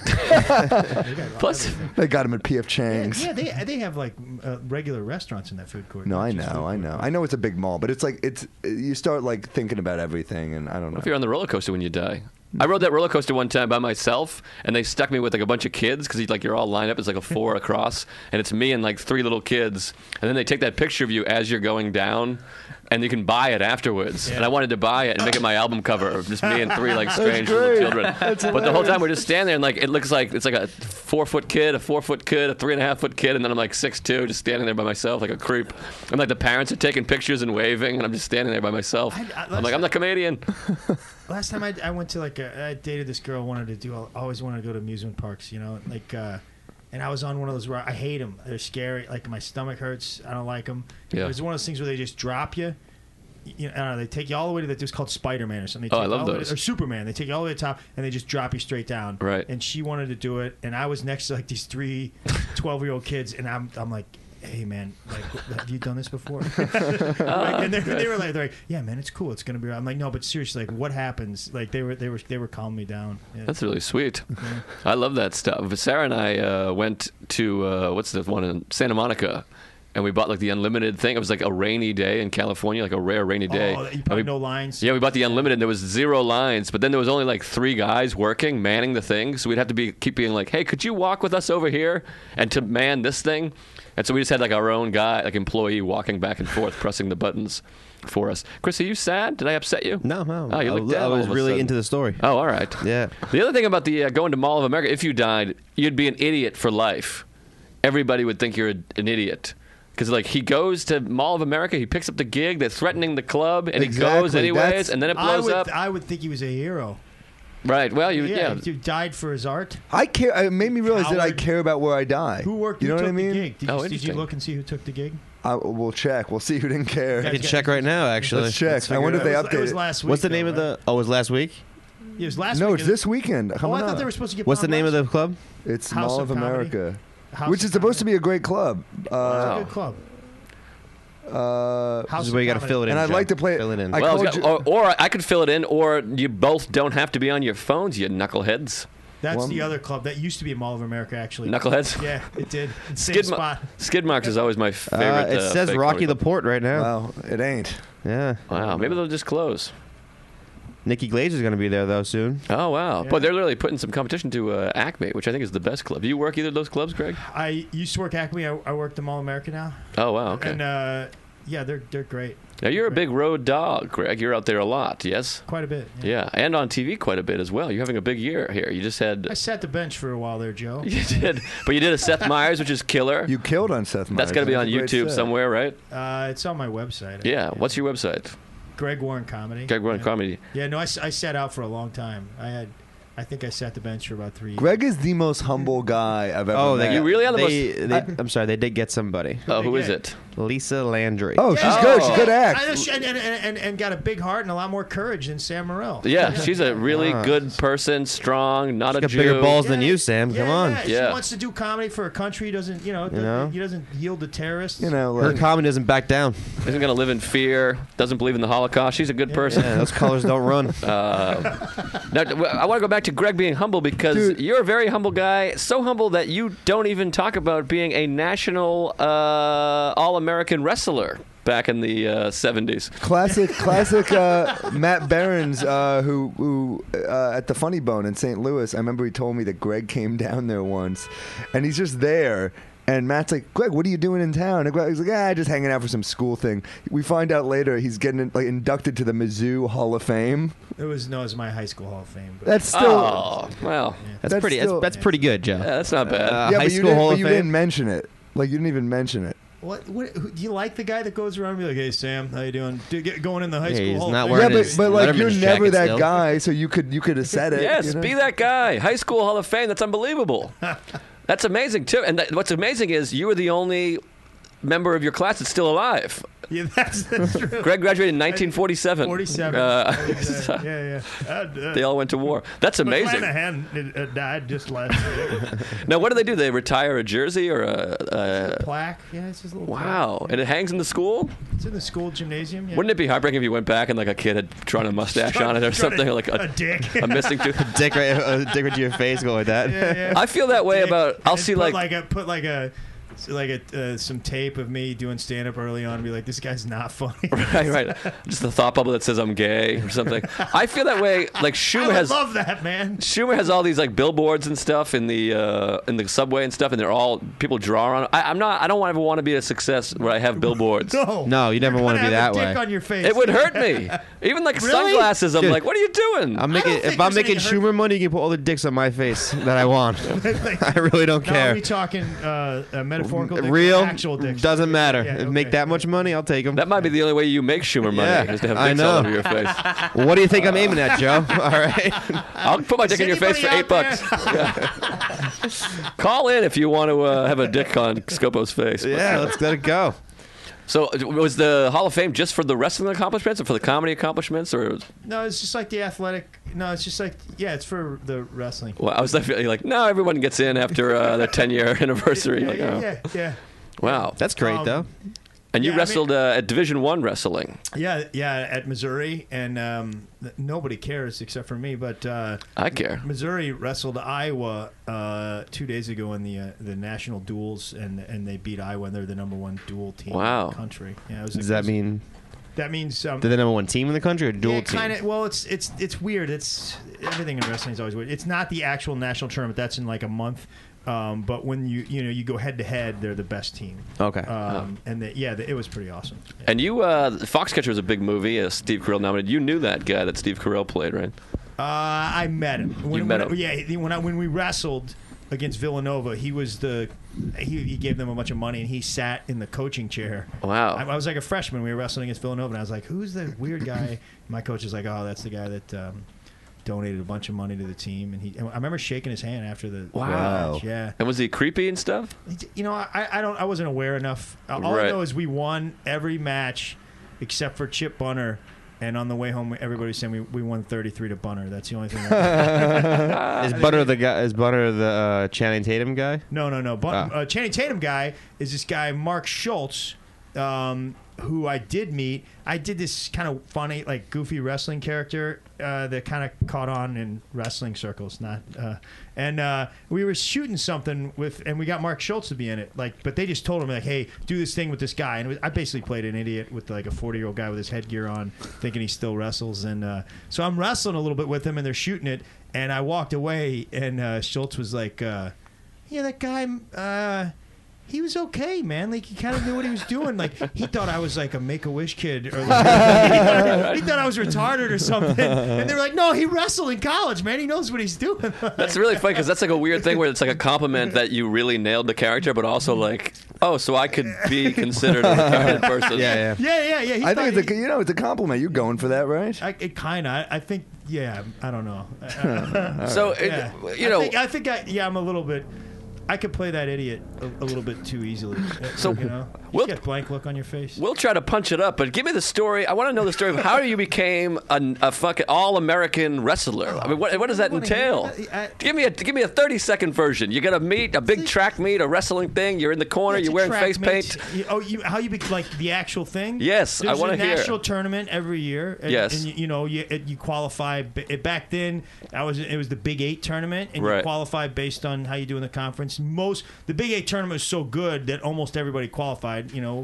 plus, They got him at P.F. Chang's. Yeah, they have like regular restaurants in that food court. No, not I just food know, court. I know it's a big mall, but it's like you start like thinking about everything, and I don't know. if you're on the roller coaster when you die. I rode that roller coaster one time by myself, and they stuck me with like a bunch of kids because you're all lined up. It's like a 4 across, and it's me and like 3 little kids. And then they take that picture of you as you're going down, and you can buy it afterwards. And I wanted to buy it and make it my album cover of just me and 3 like strange little great. children. But the whole time we're just standing there, and like it looks like it's like a 4-foot kid, a 4-foot kid, a 3.5-foot kid, and then I'm like 6'2", just standing there by myself like a creep. And like the parents are taking pictures and waving, and I'm just standing there by myself. I'm like, I'm the comedian. Last time I went to I dated this girl, always wanted to go to amusement parks, you know, like, and I was on one of those where I hate them. They're scary. Like my stomach hurts. I don't like them. Yeah. It was one of those things where they just drop you. You know, I don't know, they take you all the way to it's called Spider-Man or something. They Oh, take I you love all the way those. or Superman. They take you all the way to the top and they just drop you straight down. Right. And she wanted to do it, and I was next to like these 3 12-year-old kids, and I'm like, hey man, like, have you done this before? Like, and they were like, yeah man, it's cool, it's gonna be. I'm like, no, but seriously, like, what happens? Like they were calming me down. Yeah. That's really sweet. I love that stuff. Sarah and I went to what's the one in Santa Monica, and we bought like the unlimited thing. It was like a rainy day in California, like a rare rainy day. Oh, you And probably we- no lines. Yeah, we bought the unlimited. And there was 0 lines, but then there was only like 3 guys working, manning the thing. So we'd have to keep being like, "Hey, could you walk with us over here and to man this thing?" And so we just had like our own guy, like employee, walking back and forth, pressing the buttons for us. Chris, are you sad? Did I upset you? No. Oh, you look down I all was of a really sudden. into the story. Oh, all right. Yeah. The other thing about the going to Mall of America, if you died, you'd be an idiot for life. Everybody would think you're an idiot. Because, like, he goes to Mall of America, he picks up the gig, they're threatening the club, and he goes Exactly. anyways, That's- and then it blows up. I would think he was a hero. Right. Well, You died for his art. I care. It made me realize that I Howard. care about where I die. Who worked? You know who what I took mean? The gig? Did, Oh, you, did you interesting. look and see who took the gig? We'll check. We'll see who didn't care. I can check right now, actually. Let's check. Let's I wonder if figure they it out. It was updated. last week. What's the name of the? Oh, it was last week. It was last No, week. it's this weekend. Oh, Coming I thought up. they were supposed to get. What's the Bob name of the last club? It's House Mall of of Comedy. America, House which of is supposed to Comedy. be a great club. It's a good club. This is where you got to fill it in. And I'd Joe. like to play. Fill it in. I Well, called you- or I could fill it in, or you both don't have to be on your phones, you knuckleheads. That's the other club that used to be a Mall of America, actually. Knuckleheads? Yeah, it did. Same spot. Skid Marks is always my favorite. It says fake Rocky comedy club. Laporte right now. Well, it ain't. Yeah. Wow, maybe they'll just close. Nikki Glaze is going to be there though soon. Oh wow! Yeah. But they're literally putting some competition to Acme, which I think is the best club. Do you work either of those clubs, Greg? I used to work Acme. I work the Mall of America now. Oh wow! Okay. And yeah, they're great. Now you're a big road dog, Greg. You're out there a lot, yes? Quite a bit. Yeah, and on TV quite a bit as well. You're having a big year here. You just had I sat the bench for a while there, Joe. you did, but you did a Seth Meyers, which is killer. You killed on Seth Meyers. That's got to be on That's a great YouTube set. somewhere, right? It's on my website. Yeah. What's your website? Greg Warren Comedy. Greg Warren yeah. Comedy. Yeah, no, I sat out for a long time. I think I sat the bench for about 3 years. Greg is the most humble guy I've ever Oh, met. You really are the most. I'm sorry, they did get somebody. Oh, who they is get? it? Lisa Landry. Oh, she's good. She's good act. And got a big heart and a lot more courage than Sam Morril. Yeah, she's a really good person, strong, not She's a got Jew. bigger balls than you, Sam. Yeah, Come on. yeah. Yeah. She wants to do comedy for a country. He doesn't, You know? he doesn't yield to terrorists. You know, Her like, comedy doesn't back down. Isn't going to live in fear. Doesn't believe in the Holocaust. She's a good person. Yeah, those colors don't run. Now, I want to go back to Greg being humble because Dude. you're a very humble guy. So humble that you don't even talk about being a national All-American wrestler back in the 70s. classic Matt Behrens, who at the Funny Bone in St. Louis. I remember he told me that Greg came down there once, and he's just there. And Matt's like, Greg, what are you doing in town? And Greg's like, just hanging out for some school thing. We find out later he's getting inducted to the Mizzou Hall of Fame. It was my high school Hall of Fame. But That's still. Oh, well, That's That's pretty. still- That's pretty good, Joe. that's not bad. Yeah, High but you School Hall of didn't Fame? mention it. Like, you didn't even mention it. What do you like the guy that goes around and be like, hey Sam, how you doing? Going in the high Yeah, school he's Hall not of wearing Fame. Yeah, his but like you're Letterman's never jacket that still. guy, so you could have said it. Yes, you know? be that guy. High School Hall of Fame. That's unbelievable. That's amazing, too. And what's amazing is you were the only member of your class that's still alive. Yeah, that's true. Greg graduated in 1947. 47. Yeah. They all went to war. That's amazing. McClanahan died just last year. Now, what do? They retire a jersey or a Plaque. Yeah, it's just a little wow. plaque. And it hangs in the school? It's in the school gymnasium. Yeah. Wouldn't it be heartbreaking if you went back and like a kid had drawn a mustache on it or something? Or like a dick. a missing tooth? Dick right to your face, go like that. Yeah. I feel that way Dick. about. I'll And see put like some tape of me doing stand up early on and be like, this guy's not funny. right. Just the thought bubble that says I'm gay or something. I feel that way. Like I Schumer would has. love that, man. Schumer has all these like billboards and stuff in the subway and stuff, and they're all people draw on it. I don't ever want to be a success where I have billboards. No, you never You're want to gonna be have that a dick way. on your face. It would hurt me. Even like Really? sunglasses, I'm Dude. like, what are you doing? I'm making think if I'm there's making any hurt- Schumer money, you can put all the dicks on my face that I want. I really don't Now, are care. we talking metaphorical dick or Real actual dicks? doesn't matter. Yeah, If Make okay. that much money, I'll take them. That might be the only way you make Schumer money, Yeah, is to have I dicks all know. over your face. What do you think I'm aiming at, Joe? All right. I'll put my dick in your face for anybody $8. out Yeah. Call in if you want to have a dick on Scopo's face. Yeah, let's let it go. So was the Hall of Fame just for the wrestling accomplishments or for the comedy accomplishments? Or No, it's just like the athletic. No, it's just like, yeah, it's for the wrestling. well, I was definitely like, no, everyone gets in after their 10-year anniversary. Like, oh. Yeah. Wow. That's great, though. And you yeah, I wrestled at Division I wrestling. Yeah, at Missouri, and nobody cares except for me. But I care. Missouri wrestled Iowa 2 days ago in the national duels, and they beat Iowa, and they're the #1 duel team Wow. in the country. Yeah, Does that mean that means they're the #1 team in the country or dual yeah, team? kind of. Well, it's weird. It's everything in wrestling is always weird. It's not the actual national tournament. That's in like a month. But when you go head to head, they're the best team. Okay. And it was pretty awesome. Yeah. And you, Foxcatcher was a big movie. Steve Carell nominated. You knew that guy that Steve Carell played, right? I met him. met him? Yeah, when we wrestled against Villanova, he was he gave them a bunch of money, and he sat in the coaching chair. Wow. I was like a freshman. We were wrestling against Villanova, and I was like, "Who's the weird guy?" My coach is like, "Oh, that's the guy that donated a bunch of money to the team, and I remember shaking his hand after the Wow. match. Yeah. And was he creepy and stuff? You know, I wasn't aware enough. All I Right. know is we won every match except for Chip Bunner. And on the way home, everybody was saying we won 33 to Bunner. That's the only thing. Is Bunner the guy? Is Bunner the Channing Tatum guy? No. Channing Tatum guy is this guy Mark Schultz, who I did meet. I did this kind of funny, like goofy wrestling character that kind of caught on in wrestling circles. And we were shooting something and we got Mark Schultz to be in it. But they just told him like, "Hey, do this thing with this guy." And I basically played an idiot with like a 40-year-old guy with his headgear on, thinking he still wrestles. And so I'm wrestling a little bit with him, and they're shooting it. And I walked away, and Schultz was like, "Yeah, that guy." He was okay, man. Like, he kind of knew what he was doing. Like, he thought I was like a Make-A-Wish kid, or like, he thought I was retarded or something. And they were like, "No, he wrestled in college, man. He knows what he's doing." That's really funny because that's like a weird thing where it's like a compliment that you really nailed the character, but also like, oh, so I could be considered a retarded person. Yeah. He I think it's a compliment. You're going for that, right? I think, yeah. I don't know. So, I'm a little bit. I could play that idiot a little bit too easily. So, you get a blank look on your face. We'll try to punch it up, but give me the story. I want to know the story of how you became a fucking all-American wrestler. I mean, what does that entail? Give me a 30-second version. You got to meet a big track meet, a wrestling thing. You're in the corner. You're wearing face paint. How you like the actual thing? Yes, I want to hear. There's a national tournament every year. Yes, and you qualify. Back then, it was the Big 8 tournament, and you qualify based on how you do in the conference. The Big 8 tournament was so good that almost everybody qualified.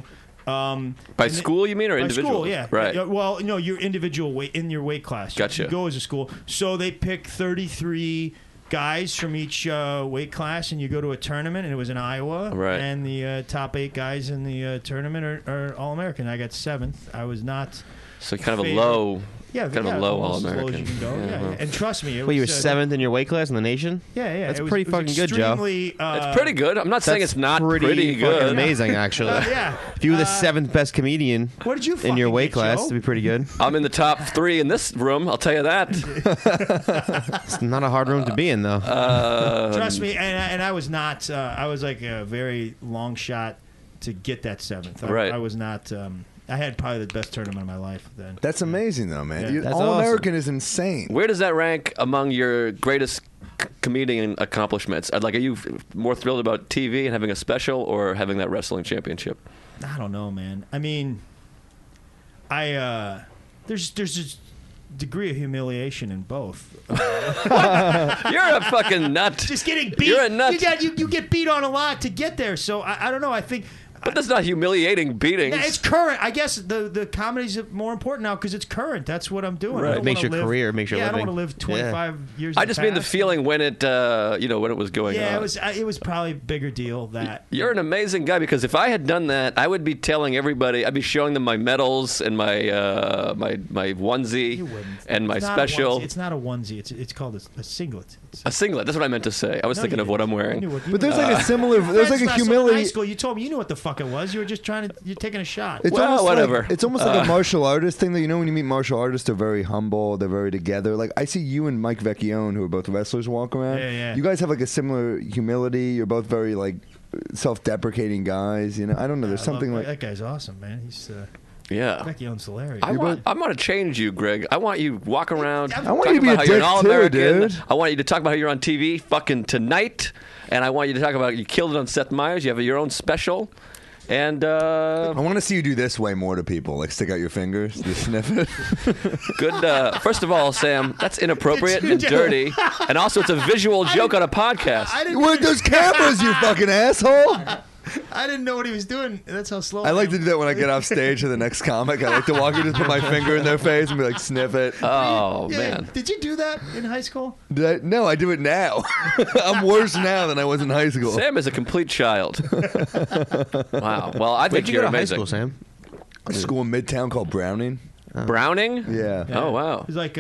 By school, you mean, or individual? By school, yeah. Right. Well, no, your individual weight in your weight class. Gotcha. You go as a school, so they pick 33 guys from each weight class, and you go to a tournament. And it was in Iowa, right? And the top 8 guys in the tournament are all American. I got 7th. I was not. So kind of a low. Yeah, kind of a low almost All-American. As low as you can go. Yeah. And trust me, you were 7th in your weight class in the nation? Yeah. That's pretty fucking good, Joe. It's pretty good. I'm not saying it's not pretty good. Fucking amazing, actually. Yeah. If you were the 7th best comedian what did you in your weight get, class, Joe? it'd be pretty good. I'm in the top 3 in this room. I'll tell you that. It's not a hard room to be in, though. Trust me, and I was not. I was like a very long shot to get that 7th. I was not. I had probably the best tournament of my life then. That's amazing, though, man. Yeah. All-American is insane. Where does that rank among your greatest comedian accomplishments? Are you more thrilled about TV and having a special, or having that wrestling championship? I don't know, man. I mean, there's a degree of humiliation in both. You're a fucking nut. Just getting beat. You're a nut. You get beat on a lot to get there. So I don't know. I think. But that's not humiliating beatings. Yeah, it's current. I guess the comedy's more important now because it's current. That's what I'm doing. Right. It makes your career. It makes your living. I don't want to live 25 years. I just mean the feeling when it, when it was going on. Yeah, it was probably a bigger deal that. You're an amazing guy because if I had done that, I would be telling everybody. I'd be showing them my medals and my onesie and my special. It's not a onesie. It's called a singlet. A singlet. That's what I meant to say. I was thinking of what I'm wearing. But there's like a similar. There's like a humility. In high school, you told me you knew what the fuck it was. You were just you're taking a shot. It's well, whatever. It's almost like a martial artist thing that when you meet martial artists, they're very humble, they're very together. Like I see you and Mike Vecchione, who are both wrestlers, walk around. Yeah. You guys have like a similar humility. You're both very like self-deprecating guys. I don't know. There's something like that guy's awesome, man. He's yeah. Vecchione's hilarious. I'm going to change you, Greg. I want you to walk around. I want you to be a dick too, dude. I want you to talk about how you're on TV fucking tonight, and I want you to talk about you killed it on Seth Meyers. You have your own special. And I want to see you do this way more to people, like stick out your fingers, just sniff it. Good. First of all, Sam, that's inappropriate and dirty, and also it's a visual joke on a podcast. Where's those cameras, you fucking asshole? I didn't know what he was doing. That's how slow I like to do that when I get off stage to the next comic. I like to walk and just put my finger in their face and be like, sniff it. Oh, man. Did you do that in high school? No, I do it now. I'm worse now than I was in high school. Sam is a complete child. Wow. Well, I think you're amazing. High school, Sam? A school in Midtown called Browning. Browning? Yeah. Oh, wow. It was like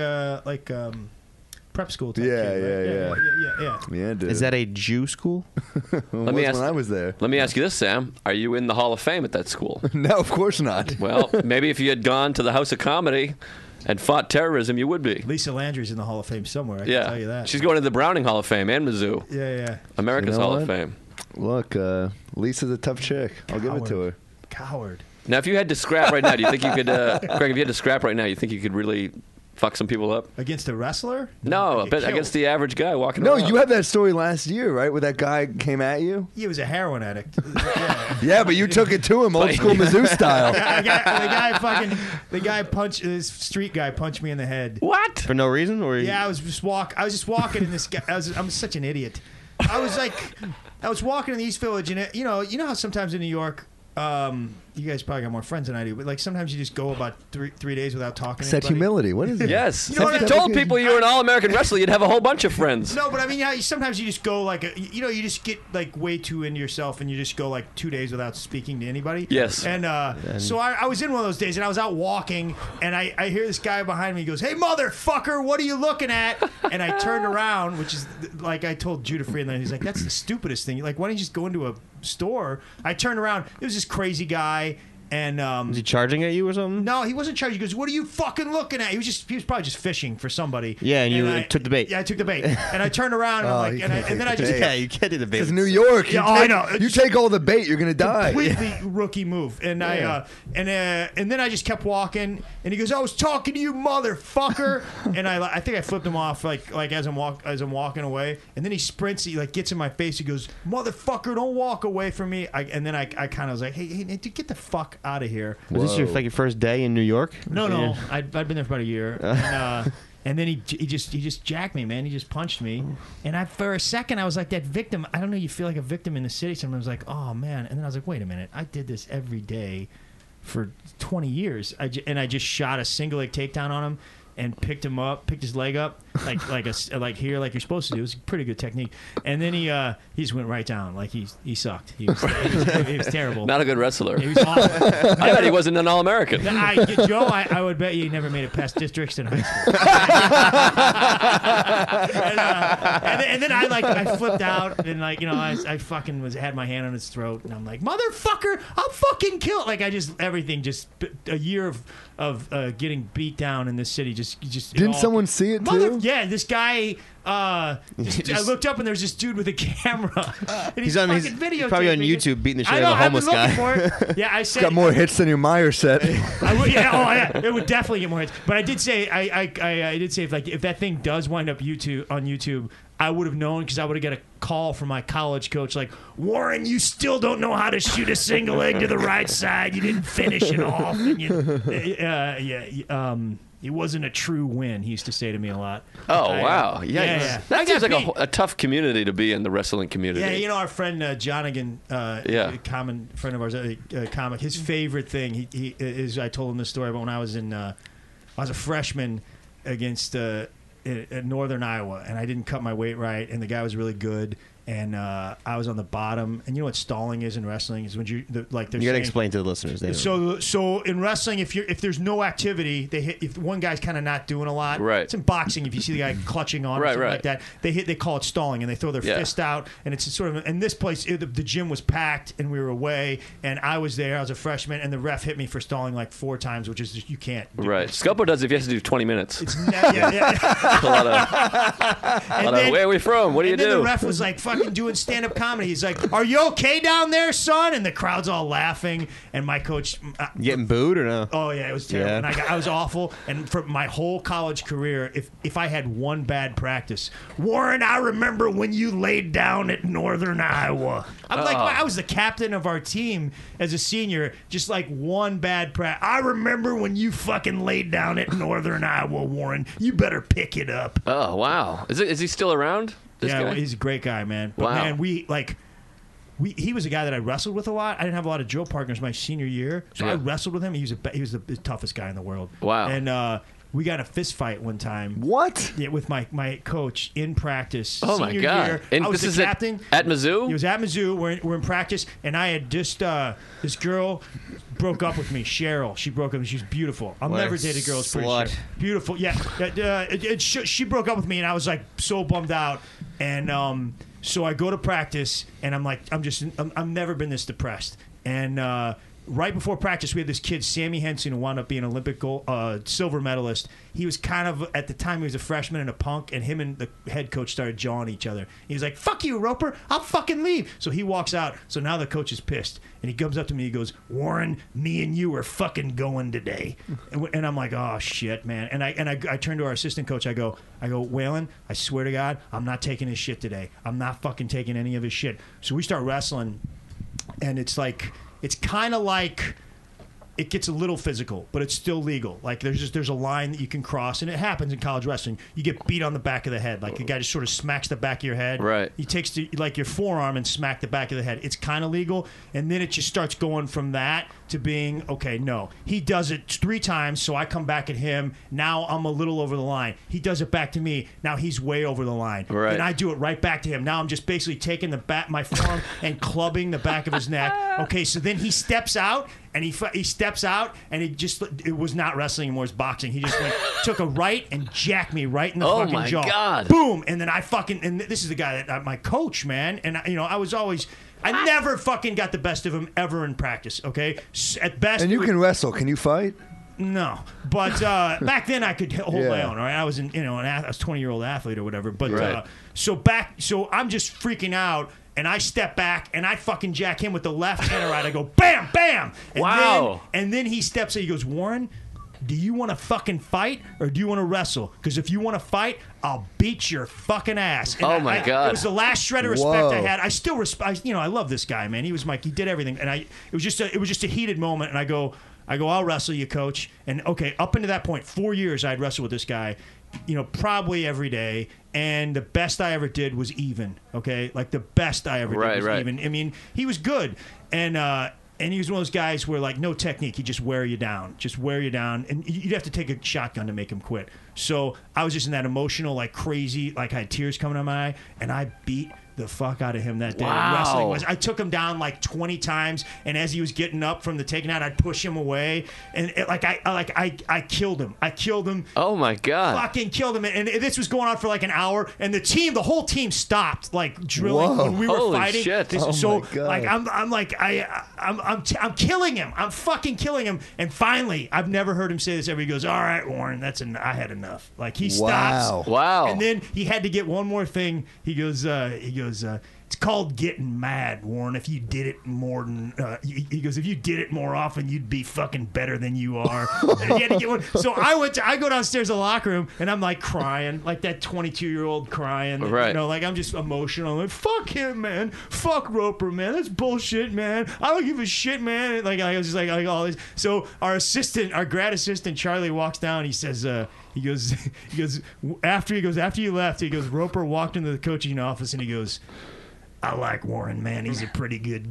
prep school type Yeah, kid, right? Yeah, dude. Is that a Jew school? When I was there. Let me ask you this, Sam. Are you in the Hall of Fame at that school? No, of course not. Well, maybe if you had gone to the House of Comedy, and fought terrorism, you would be. Lisa Landry's in the Hall of Fame somewhere. I can Yeah, tell you that. she's going to the Browning Hall of Fame and Mizzou. Yeah. America's You know Hall of what? Fame. Look, Lisa's a tough chick. I'll give it to her. Coward. Now, if you had to scrap right now, do you think you could, Craig? If you had to scrap right now, you think you could really fuck some people up? Against a wrestler? No, Get but killed. against the average guy walking No, around. you had that story last year, right? Where that guy came at you? He was a heroin addict. Yeah, but you took it to him, old school Mizzou style. The guy punched this street guy punched me in the head. What? For no reason, or Yeah, I was just walking, and this guy. I'm such an idiot. I was walking in the East Village, and you know how sometimes in New York, you guys probably got more friends than I do, but like sometimes you just go about three days without talking. It's to that anybody. humility. What is it? Yes. You know what if you I- told people you were an All-American wrestler, you'd have a whole bunch of friends. No, but I mean, yeah, sometimes you just go like, you just get like way too into yourself, and you just go like 2 days without speaking to anybody. Yes. And so I was in one of those days, and I was out walking, and I hear this guy behind me. He goes, "Hey, motherfucker, what are you looking at?" And I turned around, which is like I told Judah Free, and then he's like, "That's the stupidest thing. Like, why don't you just go into a store?" I turned around. It was this crazy guy. And was he charging at you or something? no, he wasn't charging. He goes, "What are you fucking looking at?" He was probably just fishing for somebody. Yeah, and you I took the bait. Yeah, I took the bait, and I turned around and I'm like, and then I just Yeah, you can't do the bait. It's New York. Yeah, You I take- know. You take all the bait, you're gonna die. completely rookie move. And Yeah. and then I just kept walking, and he goes, "I was talking to you, motherfucker," and I think I flipped him off like as I'm walking away, and then he sprints, he like gets in my face, he goes, "Motherfucker, don't walk away from me," and then I kind of was like, hey, dude, get the fuck out of here. Was this your first day in New York? No, Yeah. I'd been there for about a year, and then he just jacked me, man. He just punched me, and for a second I was like that victim. I don't know. You feel like a victim in the city sometimes, like, oh man. And then I was like, wait a minute, I did this every day for 20 years. I just shot a single leg takedown on him and picked his leg up like here, like you're supposed to do. It was a pretty good technique. And then he just went right down, like he sucked. He was terrible. Not a good wrestler. He was awful. I bet he wasn't an All-American. Joe, I would bet you never made it past districts in high school. and then I flipped out, and I fucking had my hand on his throat, and I'm like, "Motherfucker, I'll fucking kill!" Like everything, just a year of getting beat down in this city. Didn't someone see it too? Yeah, this guy. I looked up and there's this dude with a camera. And He's probably on videotaping it. YouTube beating the shit I out know, of a homeless I've guy. been looking for it. Yeah, I said Got more hits than your Meyer set. it would definitely get more hits. But I did say I did say if that thing does wind up on YouTube, I would have known because I would have got a call from my college coach like, "Warren, you still don't know how to shoot a single leg to the right side. You didn't finish it off." And it wasn't a true win. He used to say to me a lot. Oh, wow. Yikes. Yeah. That seems like a tough community to be in, the wrestling community. Yeah, our friend Jonigan, a common friend of ours, comic. His favorite thing, he is. I told him this story about when I was a freshman against Northern Iowa, and I didn't cut my weight right, and the guy was really good. And I was on the bottom. And you know what stalling is in wrestling? Is when you gotta explain to the listeners. They don't. So in wrestling, if there's no activity, they hit. If one guy's kind of not doing a lot, right? It's in boxing. If you see the guy clutching on, or something like that, they call it stalling, and they throw their fist out, and it's sort of. And this place, the gym was packed, and we were away, and I was there. I was a freshman, and the ref hit me for stalling like 4 times, which is you can't. Right. Scopo does if he has to do 20 minutes. It's yeah. A lot of, where are we from? What do you do? And then the ref was like fucking doing stand-up comedy. He's like, "Are you okay down there, son?" And the crowd's all laughing. And my coach, getting booed or no? Oh yeah, it was terrible. Yeah. And I was awful. And for my whole college career, if I had one bad practice, Warren, I remember when you laid down at Northern Iowa. I'm like, I was the captain of our team as a senior. Just like one bad practice. I remember when you fucking laid down at Northern Iowa, Warren. You better pick it up. Oh wow, is he still around? Well, he's a great guy, man. But wow. Man, he was a guy that I wrestled with a lot. I didn't have a lot of drill partners my senior year, so I wrestled with him. He was the toughest guy in the world. Wow. And we got in a fist fight one time. What? Yeah, with my coach in practice. Oh my Senior God! Year. And I was this the is captain. at Mizzou. He was at Mizzou. We're in practice, and I had just this girl broke up with me. Cheryl. She broke up. She's beautiful. I'll never date a girl as pretty. Slut. Beautiful. Yeah. She broke up with me, and I was like so bummed out. And so I go to practice, and I'm like, I've never been this depressed. And right before practice, we had this kid, Sammy Henson, who wound up being an Olympic silver medalist. He was kind of, at the time, he was a freshman and a punk, and him and the head coach started jawing each other. He was like, fuck you, Roper, I'll fucking leave. So he walks out. So now the coach is pissed. And he comes up to me, he goes, Warren, me and you are fucking going today. And I'm like, oh, shit, man. And I turn to our assistant coach, I go, Waylon, I swear to God, I'm not taking his shit today. I'm not fucking taking any of his shit. So we start wrestling, and it's kind of like it gets a little physical, but it's still legal. Like there's a line that you can cross, and it happens in college wrestling. You get beat on the back of the head, like the guy just sort of smacks the back of your head. Right. He takes like your forearm and smack the back of the head. It's kind of legal, and then it just starts going from that to being okay. No, he does it 3 times, so I come back at him. Now I'm a little over the line. He does it back to me. Now he's way over the line. Right. And I do it right back to him. Now I'm just basically taking my forearm and clubbing the back of his neck. Okay, so then he steps out. And he steps out, and it was not wrestling anymore. It was boxing. He just took a right and jacked me right in the fucking jaw. Oh, my God. Boom. And then and this is the guy that, my coach, man. And, I never fucking got the best of him ever in practice, okay? At best. And you can wrestle. Can you fight? No, but back then I could hold my own. All right, I was I was a 20-year-old athlete or whatever. But right. So I'm just freaking out, and I step back and I fucking jack him with the left hand right. I go bam, bam. And Wow. Then he steps in. He goes, Warren, do you want to fucking fight or do you want to wrestle? Because if you want to fight, I'll beat your fucking ass. And Oh, my God. It was the last shred of respect Whoa. I had. I still respect. I love this guy, man. He was he did everything, and it was just a heated moment. And I go, I'll wrestle you, coach. And okay, up into that point, 4 years I'd wrestle with this guy, probably every day. And the best I ever did was even. Okay, like the best I ever did was even. I mean, he was good, and he was one of those guys where like no technique, he'd just wear you down, and you'd have to take a shotgun to make him quit. So I was just in that emotional, like crazy, like I had tears coming out of my eye, and I beat the fuck out of him that day. Wow. Wrestling I took him down like 20 times, and as he was getting up from the taking out, I'd push him away, and I killed him. I killed him. Oh my God! Fucking killed him, and this was going on for like an hour, and the whole team stopped like drilling when we were Holy fighting. shit. So my God. like I'm killing him. I'm fucking killing him, and finally I've never heard him say this ever. He goes, "All right, Warren, I had enough." Like he stops. Wow. And then he had to get one more thing. He goes, it's called getting mad, Warren. If you did it more than he goes, if you did it more often, you'd be fucking better than you are. And he had to get one. So I go downstairs to the locker room, and I'm like crying, like that 22-year-old crying. Right. Like I'm just emotional. I'm like, fuck him, man. Fuck Roper, man. That's bullshit, man. I don't give a shit, man. Like I was just like all this. So our grad assistant Charlie walks down. He says. He goes after you left. He goes, Roper walked into the coaching office, and he goes, I like Warren, man. He's a pretty good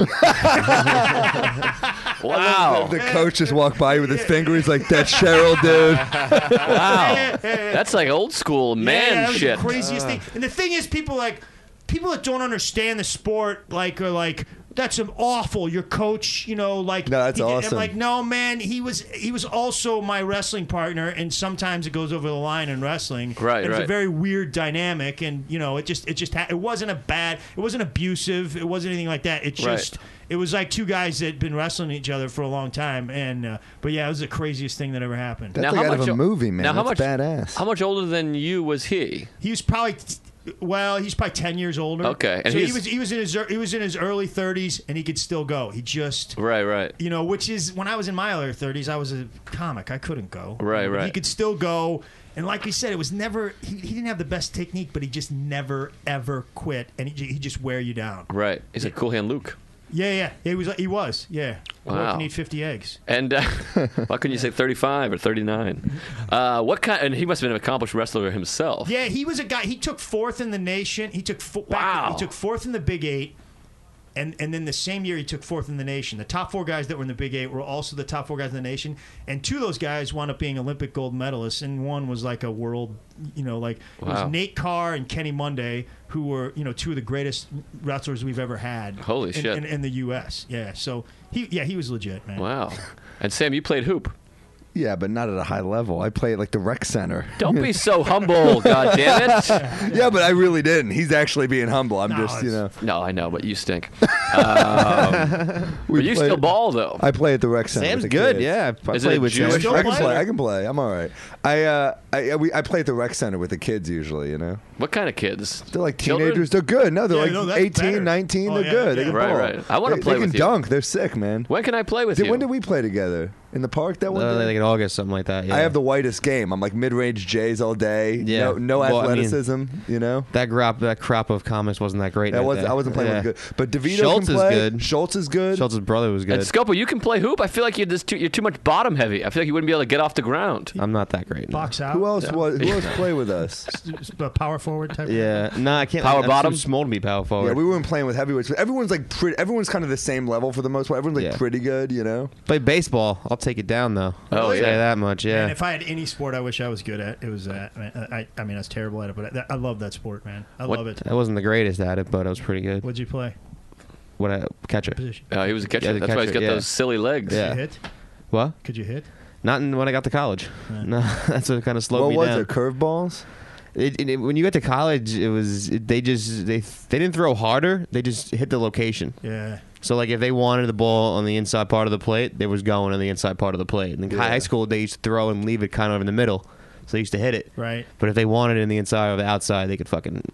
guy. Wow. The coach just walked by with his finger. He's like, that's Cheryl, dude. Wow. That's like old school man that was shit. the craziest thing. And the thing is, people that don't understand the sport are like, that's awful. Your coach, No, that's awesome. I'm like, no, man. He was also my wrestling partner, and sometimes it goes over the line in wrestling. Right, It's right. a very weird dynamic, and it wasn't it wasn't abusive. It wasn't anything like that. It just it was like two guys that had been wrestling each other for a long time, and but yeah, it was the craziest thing that ever happened. That's like out of a movie, man. Now, That's badass. How much older than you was he? He was probably. Well, he's probably 10 years older. Okay, and so he was in his early 30s, and he could still go. He just right. Which is when I was in my early 30s, I was a comic. I couldn't go. Right. He could still go, and like we said, it was never. He didn't have the best technique, but he just never ever quit, and he just wear you down. Right. He's like Cool Hand Luke. Yeah. He was. Yeah. Wow. Well, can eat 50 eggs. And why couldn't you say 35 or 39? What kind? And he must have been an accomplished wrestler himself. Yeah, he was a guy. He took 4th in the nation. He took Wow. He took 4th in the Big 8. And then the same year he took 4th in the nation. The top 4 guys that were in the Big 8 were also the top 4 guys in the nation. And 2 of those guys wound up being Olympic gold medalists. And one was like a world, it was Nate Carr and Kenny Monday, who were, 2 of the greatest wrestlers we've ever had. Holy shit. In the U.S. Yeah. So he was legit, man. Wow. And Sam, you played hoop. Yeah, but not at a high level. I play at like the rec center. Don't be so humble, God damn it. Yeah, but I really didn't. He's actually being humble. I'm No, just, you know. No, I know, but you stink. But you still ball though. I play at the rec center. Sam's with the good. kids. Yeah, I Is it played a with Jewish- Sam. Still I can play? play. I can play. I'm all right. I play at the rec center with the kids usually. You know, What kind of kids? they're like Children? teenagers. They're good. No, they're Yeah, like no, that's 18, better. 19. Oh, They're yeah, good. They yeah. can Right, ball. right. I wanna play They with can you. dunk. They're sick, man. When can I play with you? When did we play together? In the park that one day? Like in August, something like that. Yeah. I have the whitest game. I'm like mid-range Jays all day. Yeah. No Well, I mean, athleticism. You know. that crop of comics wasn't that great. That that was day. I wasn't playing Yeah. with good, but DeVito Schultz can is play. good. Schultz is good. Schultz's brother was good. And Scopo, you can play hoop. I feel like you're too much bottom heavy. I feel like you wouldn't be able to get off the ground. I'm not that great. No. Box out. Who else? Who else play with us? Power forward type. Yeah, no, I can't. Power I'm bottom? too small to be power forward. Yeah, we weren't playing with heavyweights. But everyone's like everyone's kind of the same level for the most part. Everyone's like Yeah. pretty good, you know. Play baseball. I'll take it down though. Oh, I'll say yeah. that much. Yeah. And if I had any sport I wish I was good at, it was that. I mean, I was terrible at it, but I love that sport, man. I love it. I wasn't the greatest at it, but I was pretty good. What'd you play? What a catcher. Position. He was a catcher. Yeah, the That's why he's got catcher, yeah. those silly legs. Yeah. Could you hit? What? Could you hit? Not when I got to college. Yeah. No, that's what kind of slowed What me was down. it? Curveballs? When you get to college, they didn't throw harder. They just hit the location. Yeah. So like if they wanted the ball on the inside part of the plate, they was going on the inside part of the plate. And in high school, they used to throw and leave it kind of in the middle. So they used to hit it. Right. But if they wanted it in the inside or the outside, they could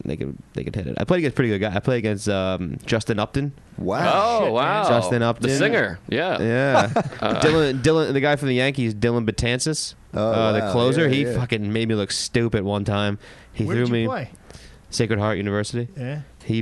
hit it. I played against pretty good guys. I played against Justin Upton. Wow. Oh, wow. Justin Upton. The singer. Yeah. Yeah. Dylan, the guy from the Yankees, Dylan Betances, Oh, the wow. closer. Yeah, he yeah. fucking made me look stupid one time. He Where threw did me you play? Sacred Heart University. Yeah. He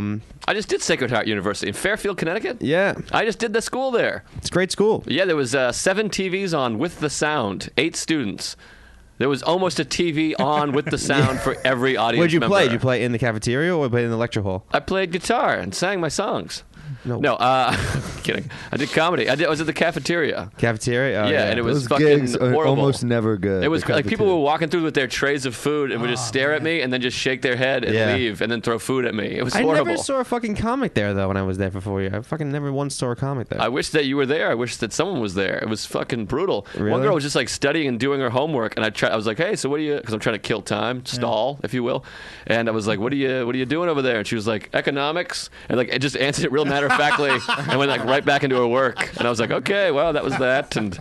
I just did Sacred Heart University in Fairfield, Connecticut. yeah, I just did the school there. it's a great school. Yeah, there was 7 TVs on with the sound, 8 students. There was almost a TV on with the sound for every audience Where'd you member. play? Did you play in the cafeteria or play in the lecture hall? I played guitar and sang my songs. No. Kidding. I did comedy. I was at the cafeteria. Cafeteria? Oh, Yeah, and it was Those fucking gigs are horrible. almost never good. It was The like people cafeteria. were walking through with their trays of food and would just stare at me and then just shake their head and Yeah. leave and then throw food at me. It was I horrible. never saw a fucking comic there though when I was there for 4 years. I fucking never once saw a comic there. I wish that you were there. I wish that someone was there. It was fucking brutal. One Really? girl was just like studying and doing her homework, and I was like, "Hey, so what are you?" Because I'm trying to kill time, stall, if you will. And I was like, "What are you doing over there?" And she was like, "Economics," and like it just answered it real matter of factly, and went like right back into her work. And I was like, "Okay, well, that was that." And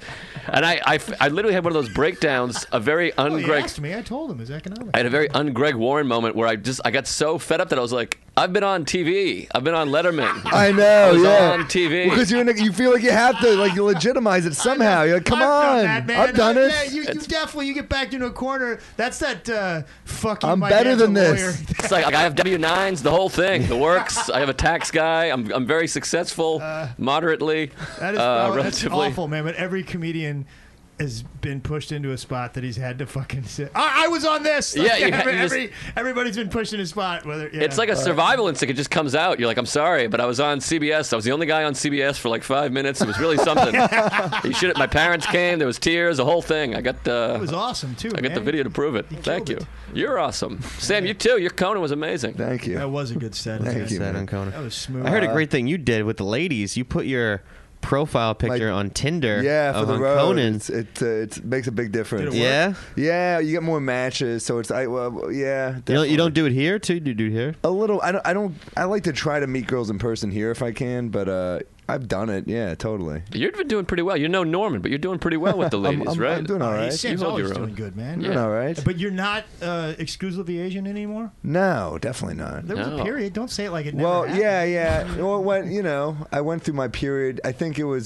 I literally had one of those breakdowns, a very Oh, he un-Greg. asked me. I told him his economics. I had a very un-Greg Warren moment where I got so fed up that I was like, I've been on TV. I've been on Letterman. I know, I was yeah. on TV. Because you feel like you have to like legitimize it somehow. You're like, come I've on, done that, man. I've done it. Yeah, you definitely you get backed into a corner. That's that fucking. I'm my better dad's a than this. lawyer. It's like I have W-9s, the whole thing, the works. I have a tax guy. I'm very successful, moderately, That is that's relatively. awful, man. But every comedian has been pushed into a spot that he's had to fucking sit. I was on this. Yeah, you just- everybody's been pushed in a spot. Whether It's like a survival instinct. It just comes out. You're like, I'm sorry, but I was on CBS. I was the only guy on CBS for like 5 minutes. It was really something. You should. My parents came. There was tears. The whole thing. I got It was awesome too. I got the man. video to prove it. Thank you. killed You're awesome, Sam. You too. Your Conan was amazing. Thank you. That was a good set. Thank you, Said man. on Conan. That was smooth. I heard a great thing you did with the ladies. You put your profile picture on Tinder. Yeah, for of the on road, Conan. it makes a big difference. Did it work? Yeah. Yeah, you get more matches, so it's yeah. You definitely. don't do it here too? You do it here? A little. I like to try to meet girls in person here if I can, but I've done it. Yeah, totally. You've been doing pretty well. You're no Norman, but you're doing pretty well with the ladies, I'm right? doing all right. Sam's You hold always your own. doing good, man. Doing all right. But you're not exclusively Asian anymore. No, definitely not. There was No. a period. Don't say it like it never Well, happened. yeah. Well, I went through my period. I think it was.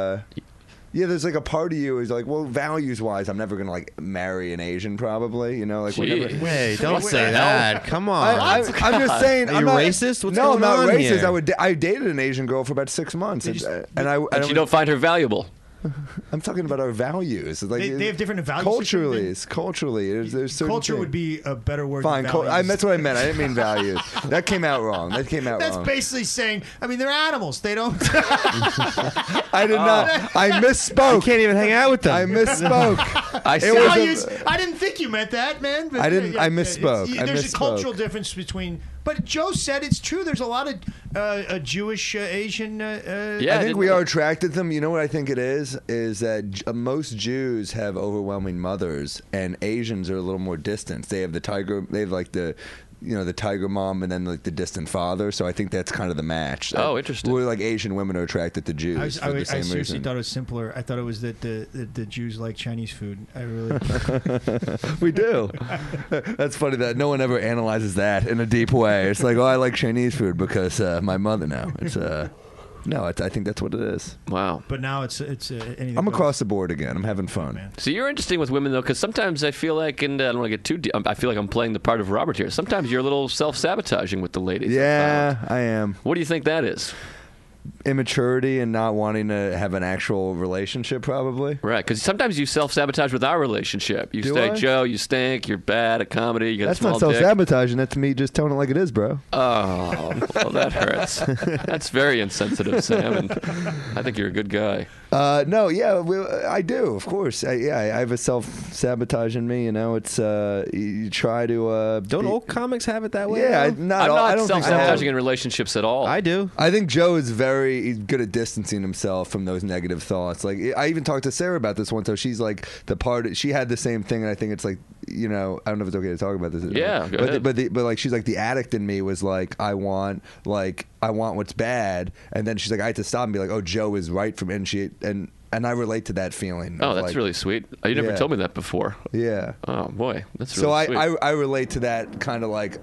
There's like a part of you is like, well, values wise, I'm never gonna like marry an Asian, probably. Like whenever. Gee. Wait, don't What say the that. Come on. I'm just saying. Are I'm you not, racist? What's no, going I'm not on racist. here? I dated an Asian girl for about 6 months, and And you don't find her valuable. I'm talking about our values. It's like They have different value culturally. systems. Culturally, there's certain Culture things. would be a better word. Fine. Than values. That's what I meant. I didn't mean values. That came out wrong. That's basically saying. I mean, they're animals. They don't. I did not. I misspoke. You can't even hang out with them. I misspoke. I see. I didn't think you meant that, man. But, I didn't. I misspoke. There's a cultural difference between. But Joe said it's true. There's a lot of Jewish, Asian. I think we are attracted to them. You know what I think it is? Is that most Jews have overwhelming mothers, and Asians are a little more distant. They have the tiger. They have like the tiger mom, and then like the distant father. So I think that's kind of the match. Oh, interesting. Where like Asian women are attracted to Jews for the same I seriously reason. thought it was simpler. I thought it was that the Jews like Chinese food. I really. We do. That's funny that no one ever analyzes that in a deep way. It's like, oh, I like Chinese food because my mother now. It's No, I think that's what it is. Wow. But now it's anything. I'm across the board again. I'm having fun. So you're interesting with women, though, because sometimes I feel like, and I don't want to get too deep, I feel like I'm playing the part of Robert here. Sometimes you're a little self-sabotaging with the ladies. Yeah, I am. What do you think that is? Immaturity and not wanting to have an actual relationship, probably. Right, because sometimes you self-sabotage with our relationship. You say, Joe, you stink, you're bad at comedy, you got That's a small not dick. self-sabotaging. That's me just telling it like it is, bro. Oh, well, that hurts. That's very insensitive, Sam, and I think you're a good guy. No, yeah, I do, of course. I have a self-sabotage in me. You know, it's you try to. Don't old comics have it that way? Yeah, though? I'm not self-sabotaging in relationships at all. I do. I think Joe is very good at distancing himself from those negative thoughts. Like I even talked to Sarah about this one time. She's like she had the same thing, and I think it's like, you know, I don't know if it's okay to talk about this. Yeah, go ahead. But like she's like, the addict in me was like, I want what's bad, and then she's like, I had to stop and be like, oh, Joe is right from and I relate to that feeling. Oh, that's really sweet. You never told me that before. Yeah. Oh boy, that's really sweet. So I relate to that kind of like.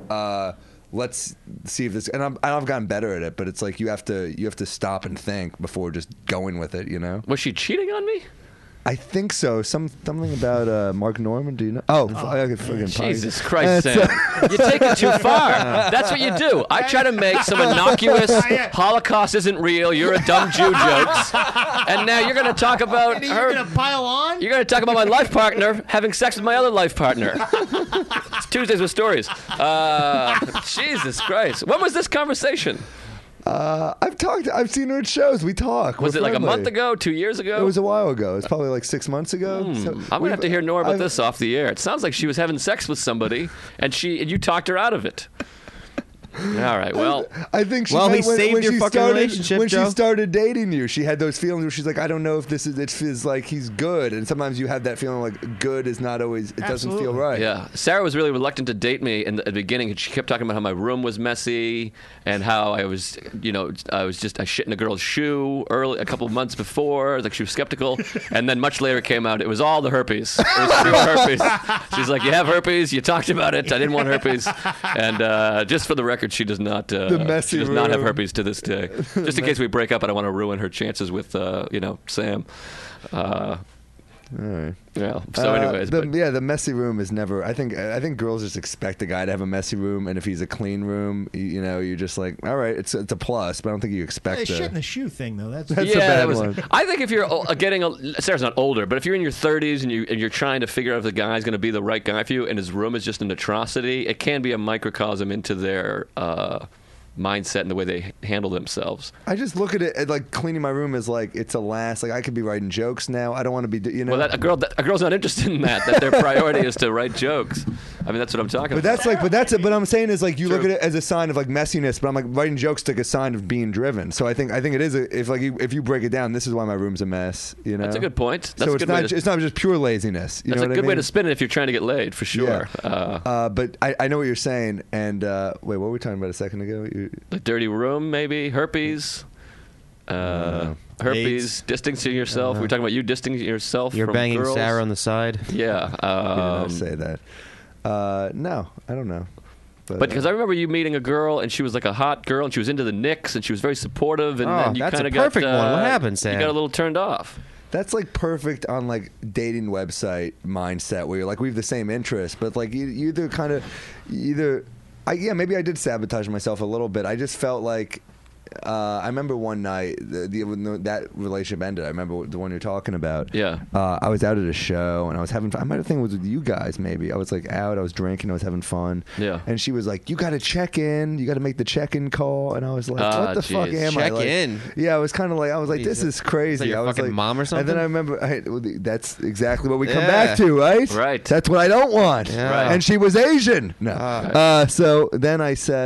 Let's see if this, and I've gotten better at it, but it's like you have to stop and think before just going with it, you know? Was she cheating on me? I think so. Something about Mark Norman. Do you know? I could fucking Jesus Christ, Sam! You take it too far. That's what you do. I try to make some innocuous Holocaust isn't real. You're a dumb Jew jokes, and now you're going to talk about her. You're going to pile on. You're going to talk about my life partner having sex with my other life partner. It's Tuesdays with Stories. Jesus Christ! When was this conversation? I've seen her at shows. We talk. Was it like a month ago, 2 years ago? It was a while ago. It's probably like 6 months ago. So I'm gonna have to hear more about this off the air. It sounds like she was having sex with somebody, and you talked her out of it. All right. Well, I think she he saved your fucking relationship, when Joe. she started dating you. She had those feelings where she's like, I don't know if this is. It feels like he's good, and sometimes you have that feeling like good is not always. It doesn't feel right. Yeah. Sarah was really reluctant to date me in the beginning. She kept talking about how my room was messy and how I was, I shit in a girl's shoe a couple of months before. Like she was skeptical, and then much later it came out it was all the herpes. It was pure herpes. She's like, you have herpes. You talked about it. I didn't want herpes, and just for the record. She does not. She does not have herpes to this day. Just in case we break up, I don't want to ruin her chances with, Sam. All right. Yeah. So, anyways, the messy room is never. I think girls just expect a guy to have a messy room, and if he's a clean room, you're just like, all right, it's a plus, but I don't think you expect. The shit in the shoe thing though. That's a bad one. I think if you're Sarah's not older, but if you're in your 30s and you're trying to figure out if the guy's going to be the right guy for you, and his room is just an atrocity, it can be a microcosm into their mindset and the way they handle themselves. I just look at it like cleaning my room is like it's a last. Like I could be writing jokes now. I don't want to be. Well, a girl's not interested in that. That their priority is to write jokes. I mean, that's what I'm talking about. But I'm saying is like you look at it as a sign of like messiness. But I'm like writing jokes like a sign of being driven. So I think it is if you break it down, this is why my room's a mess. You know, that's a good point. That's so it's not just pure laziness. That's a good way to spin it if you're trying to get laid for sure. Yeah. But I know what you're saying. And wait, what were we talking about a second ago? The dirty room, maybe herpes. Herpes, distancing yourself. We're talking about you distancing yourself. You're from banging girls. Sarah on the side. Yeah. You did not say that. No, I don't know. But because I remember you meeting a girl, and she was like a hot girl, and she was into the Knicks, and she was very supportive, and then you that's kind a of got perfect one. What happened, Sam? You got a little turned off. That's like perfect on like dating website mindset where you're like we have the same interests, but like you either maybe I did sabotage myself a little bit. I just felt like I remember one night when that relationship ended. I remember the one you're talking about. Yeah. I was out at a show and I was having fun. I might have think it was with you guys. Maybe I was like out. I was drinking. I was having fun. Yeah. And she was like, "You got to check in. You got to make the check-in call." And I was like, "What the fuck am I?" Check Like, in. Yeah, I was kind of like, I was like, "This is crazy." your I was fucking like, mom or something? And then I remember that's exactly what we come Yeah. back to, right? Right. That's what I don't want. Yeah. Right. And she was Asian. No. So then I said,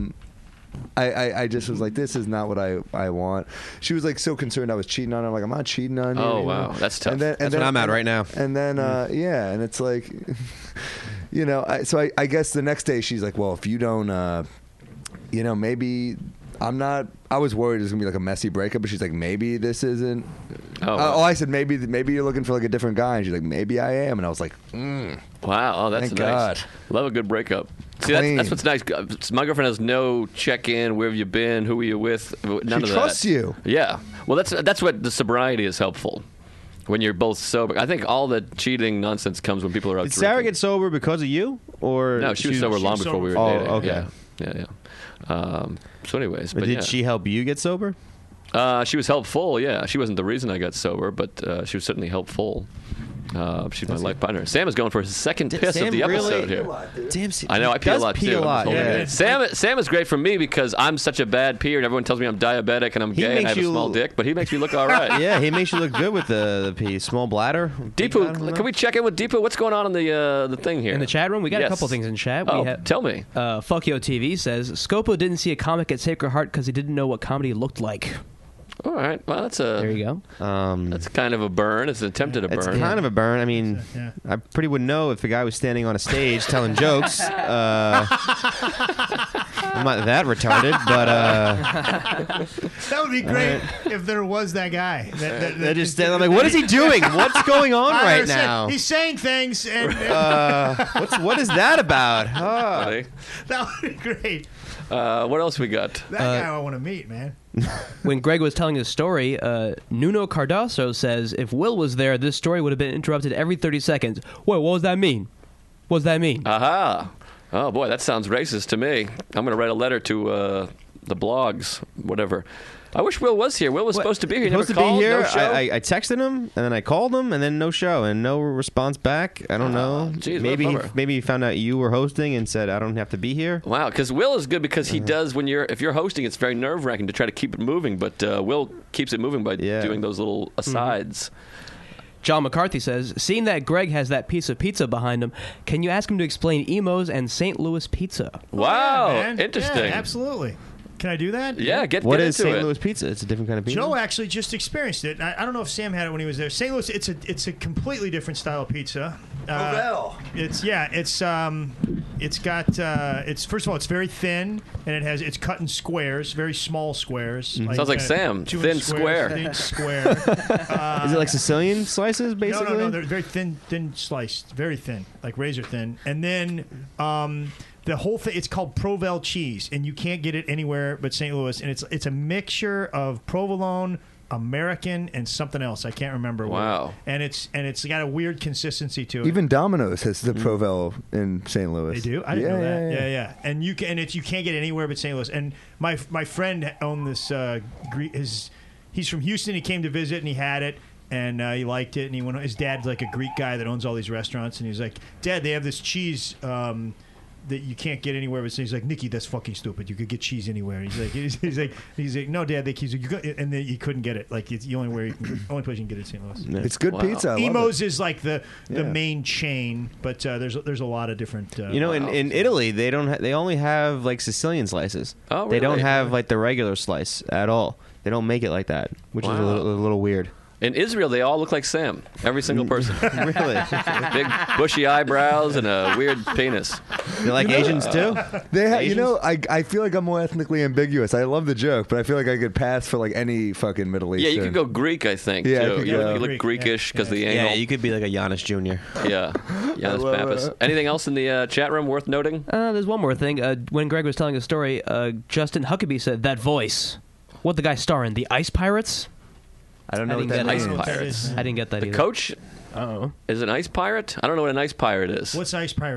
I just was like, this is not what I want. She was like so concerned I was cheating on her. I'm like, I'm not cheating on you. Oh, you wow. know? That's tough. That's what I'm at right now. And then, yeah, and it's like, you know, so I guess the next day she's like, well, if you don't, you know, maybe I'm not. I was worried it was gonna be like a messy breakup, but she's like, maybe this isn't. wow. I said maybe you're looking for like a different guy, and she's like, maybe I am, and I was like, Wow, oh, that's Thank nice. God. Love a good breakup. See, Clean. that's what's nice. My girlfriend has no check-in. Where have you been? Who are you with? None of that. trusts you. Yeah. Well, that's what the sobriety is helpful. When you're both sober, I think all the cheating nonsense comes when people are out Did Sarah drinking. get sober because of you, or No, she was sober long before we were Oh, dating. okay. Yeah. So, anyways, But but did yeah. she help you get sober? She was helpful. Yeah, she wasn't the reason I got sober, but she was certainly helpful. She's my life partner. Sam is going for his second piss Sam of the really- episode here. Damn, I know I pee a lot too. Yeah. Sam is great for me because I'm such a bad peer, and everyone tells me I'm diabetic and I'm He gay and I makes have a you- small dick. But he makes me look all right. Yeah, he makes you look good with the pee. Small bladder. Big bladder, Deepu, no? can we check in with Deepu? What's going on in the thing here In the chat room, we got Yes. a couple things in chat. Oh, We have, tell me. Fuck Yo TV says Scopo didn't see a comic at Sacred Heart because he didn't know what comedy looked like. All right. Well, that's There you go. that's kind of a burn. It's an attempt at a It's burn. kind of a burn. I mean, Yeah. I pretty would know if the guy was standing on a stage telling jokes. I'm not that retarded, but That would be great if there was that guy. I just stand. I'm like, what is he doing? What's going on I right understand. now? He's saying things, and What is that about? Oh. Funny. that would be great. What else we got? That guy I want to meet, man. When Greg was telling his story, Nuno Cardoso says if Will was there, this story would have been interrupted every 30 seconds. Wait, what does that mean? What does that mean? Aha. Oh, boy, that sounds racist to me. I'm going to write a letter to the blogs, whatever. I wish Will was here. Will was supposed to be here. He Supposed never to be called, here. no show. I texted him, and then I called him, and then no show, and no response back. I don't know. geez, what a maybe bummer. maybe he found out you were hosting and said I don't have to be here. Wow, because Will is good because he does if you're hosting, it's very nerve wracking to try to keep it moving, but Will keeps it moving by doing those little asides. John McCarthy says, seeing that Greg has that piece of pizza behind him, can you ask him to explain emos and St. Louis pizza? Wow, Yeah, man. interesting. Yeah, absolutely. Can I do that? Yeah, get What get is into St. it. Louis pizza? It's a different kind of pizza. Joe actually just experienced it. I don't know if Sam had it when he was there. St. Louis, it's a completely different style of pizza. It's got first of all it's very thin and it's cut in squares, very small squares. Sounds like Sam, 2 thin inch square. thin square. Is it like Sicilian slices, basically? No, they're very thin sliced, very thin, like razor thin. And then the whole thing, it's called Provel cheese, and you can't get it anywhere but St. Louis. And it's a mixture of provolone, American, and something else. I can't remember. Wow. What. And it's got a weird consistency to it. Even Domino's has the Provel in St. Louis. They do. I didn't know that. Yeah. And you can't get it anywhere but St. Louis. And my friend owned this. He's from Houston. He came to visit and he had it. And he liked it, and he went. His dad's like a Greek guy that owns all these restaurants, and he's like, "Dad, they have this cheese that you can't get anywhere." But he's like, "Nikki, that's fucking stupid. You could get cheese anywhere." And he's like, "No, Dad, and then you couldn't get it. Like it's the only place you can get it in St. Louis." It's good pizza. I love Emos it. is like the main chain, but there's a lot of different. in Italy, they don't. They only have like Sicilian slices. Oh, They don't really? have like the regular slice at all. They don't make it like that, which is a little weird. In Israel, they all look like Sam. Every single person. Really? Big bushy eyebrows and a weird penis. You like Asians too? I feel like I'm more ethnically ambiguous. I love the joke, but I feel like I could pass for like any fucking Middle Yeah, Eastern. you could go Greek, I think, Yeah, I too. could You go look Greek, Greekish because the Yeah, angle. you could be like a Giannis Jr. Yeah. Giannis love Pappas. it. Anything else in the chat room worth noting? There's one more thing. When Greg was telling his story, Justin Huckabee said, that voice. What the guy star in? The Ice Pirates? I don't know what didn't that get Ice it. means. Pirates. is. I didn't get that The either. coach Oh. is an ice pirate? I don't know what an ice pirate is. What's Ice Pirate?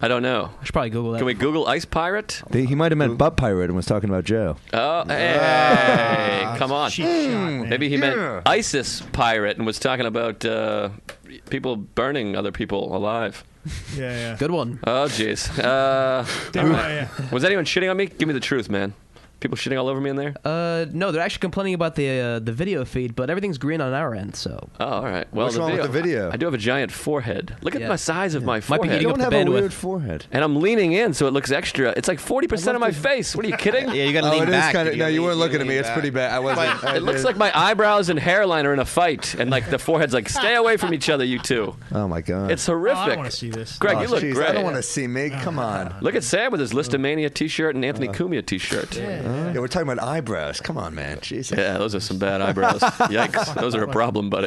I don't know. I should probably Google that. Can we Google ice pirate? He might have meant butt pirate and was talking about Joe. Oh, hey, come on. Cheap shot, man. Maybe he meant ISIS pirate and was talking about people burning other people alive. Yeah. Good one. Oh, jeez. Yeah. Was anyone shitting on me? Give me the truth, man. People shitting all over me in there? No, they're actually complaining about the video feed, but everything's green on our end. So. Oh, all right. Well, What's wrong with the video? I do have a giant forehead. Look at Yeah. the size of my Might be forehead. eating You up don't the have a bandwidth. weird forehead. And I'm leaning in, so it looks extra. It's like 40% of my face. What are you kidding? Yeah, you got to Oh, lean it is back. kind of. No, you weren't looking at me. lean It's back. pretty bad. I wasn't. It looks like my eyebrows and hairline are in a fight, and like the forehead's like, stay away from each other, you two. Oh my god. It's Oh, horrific. I don't want to see this. Greg, Oh, you look jeez, great. I don't want to see me. Come on. Look at Sam with his Listomania t-shirt and Anthony Cumia t-shirt. Yeah, we're talking about eyebrows. Come on, man. Jesus. Yeah, those are some bad eyebrows. Yikes. Those are a problem, buddy.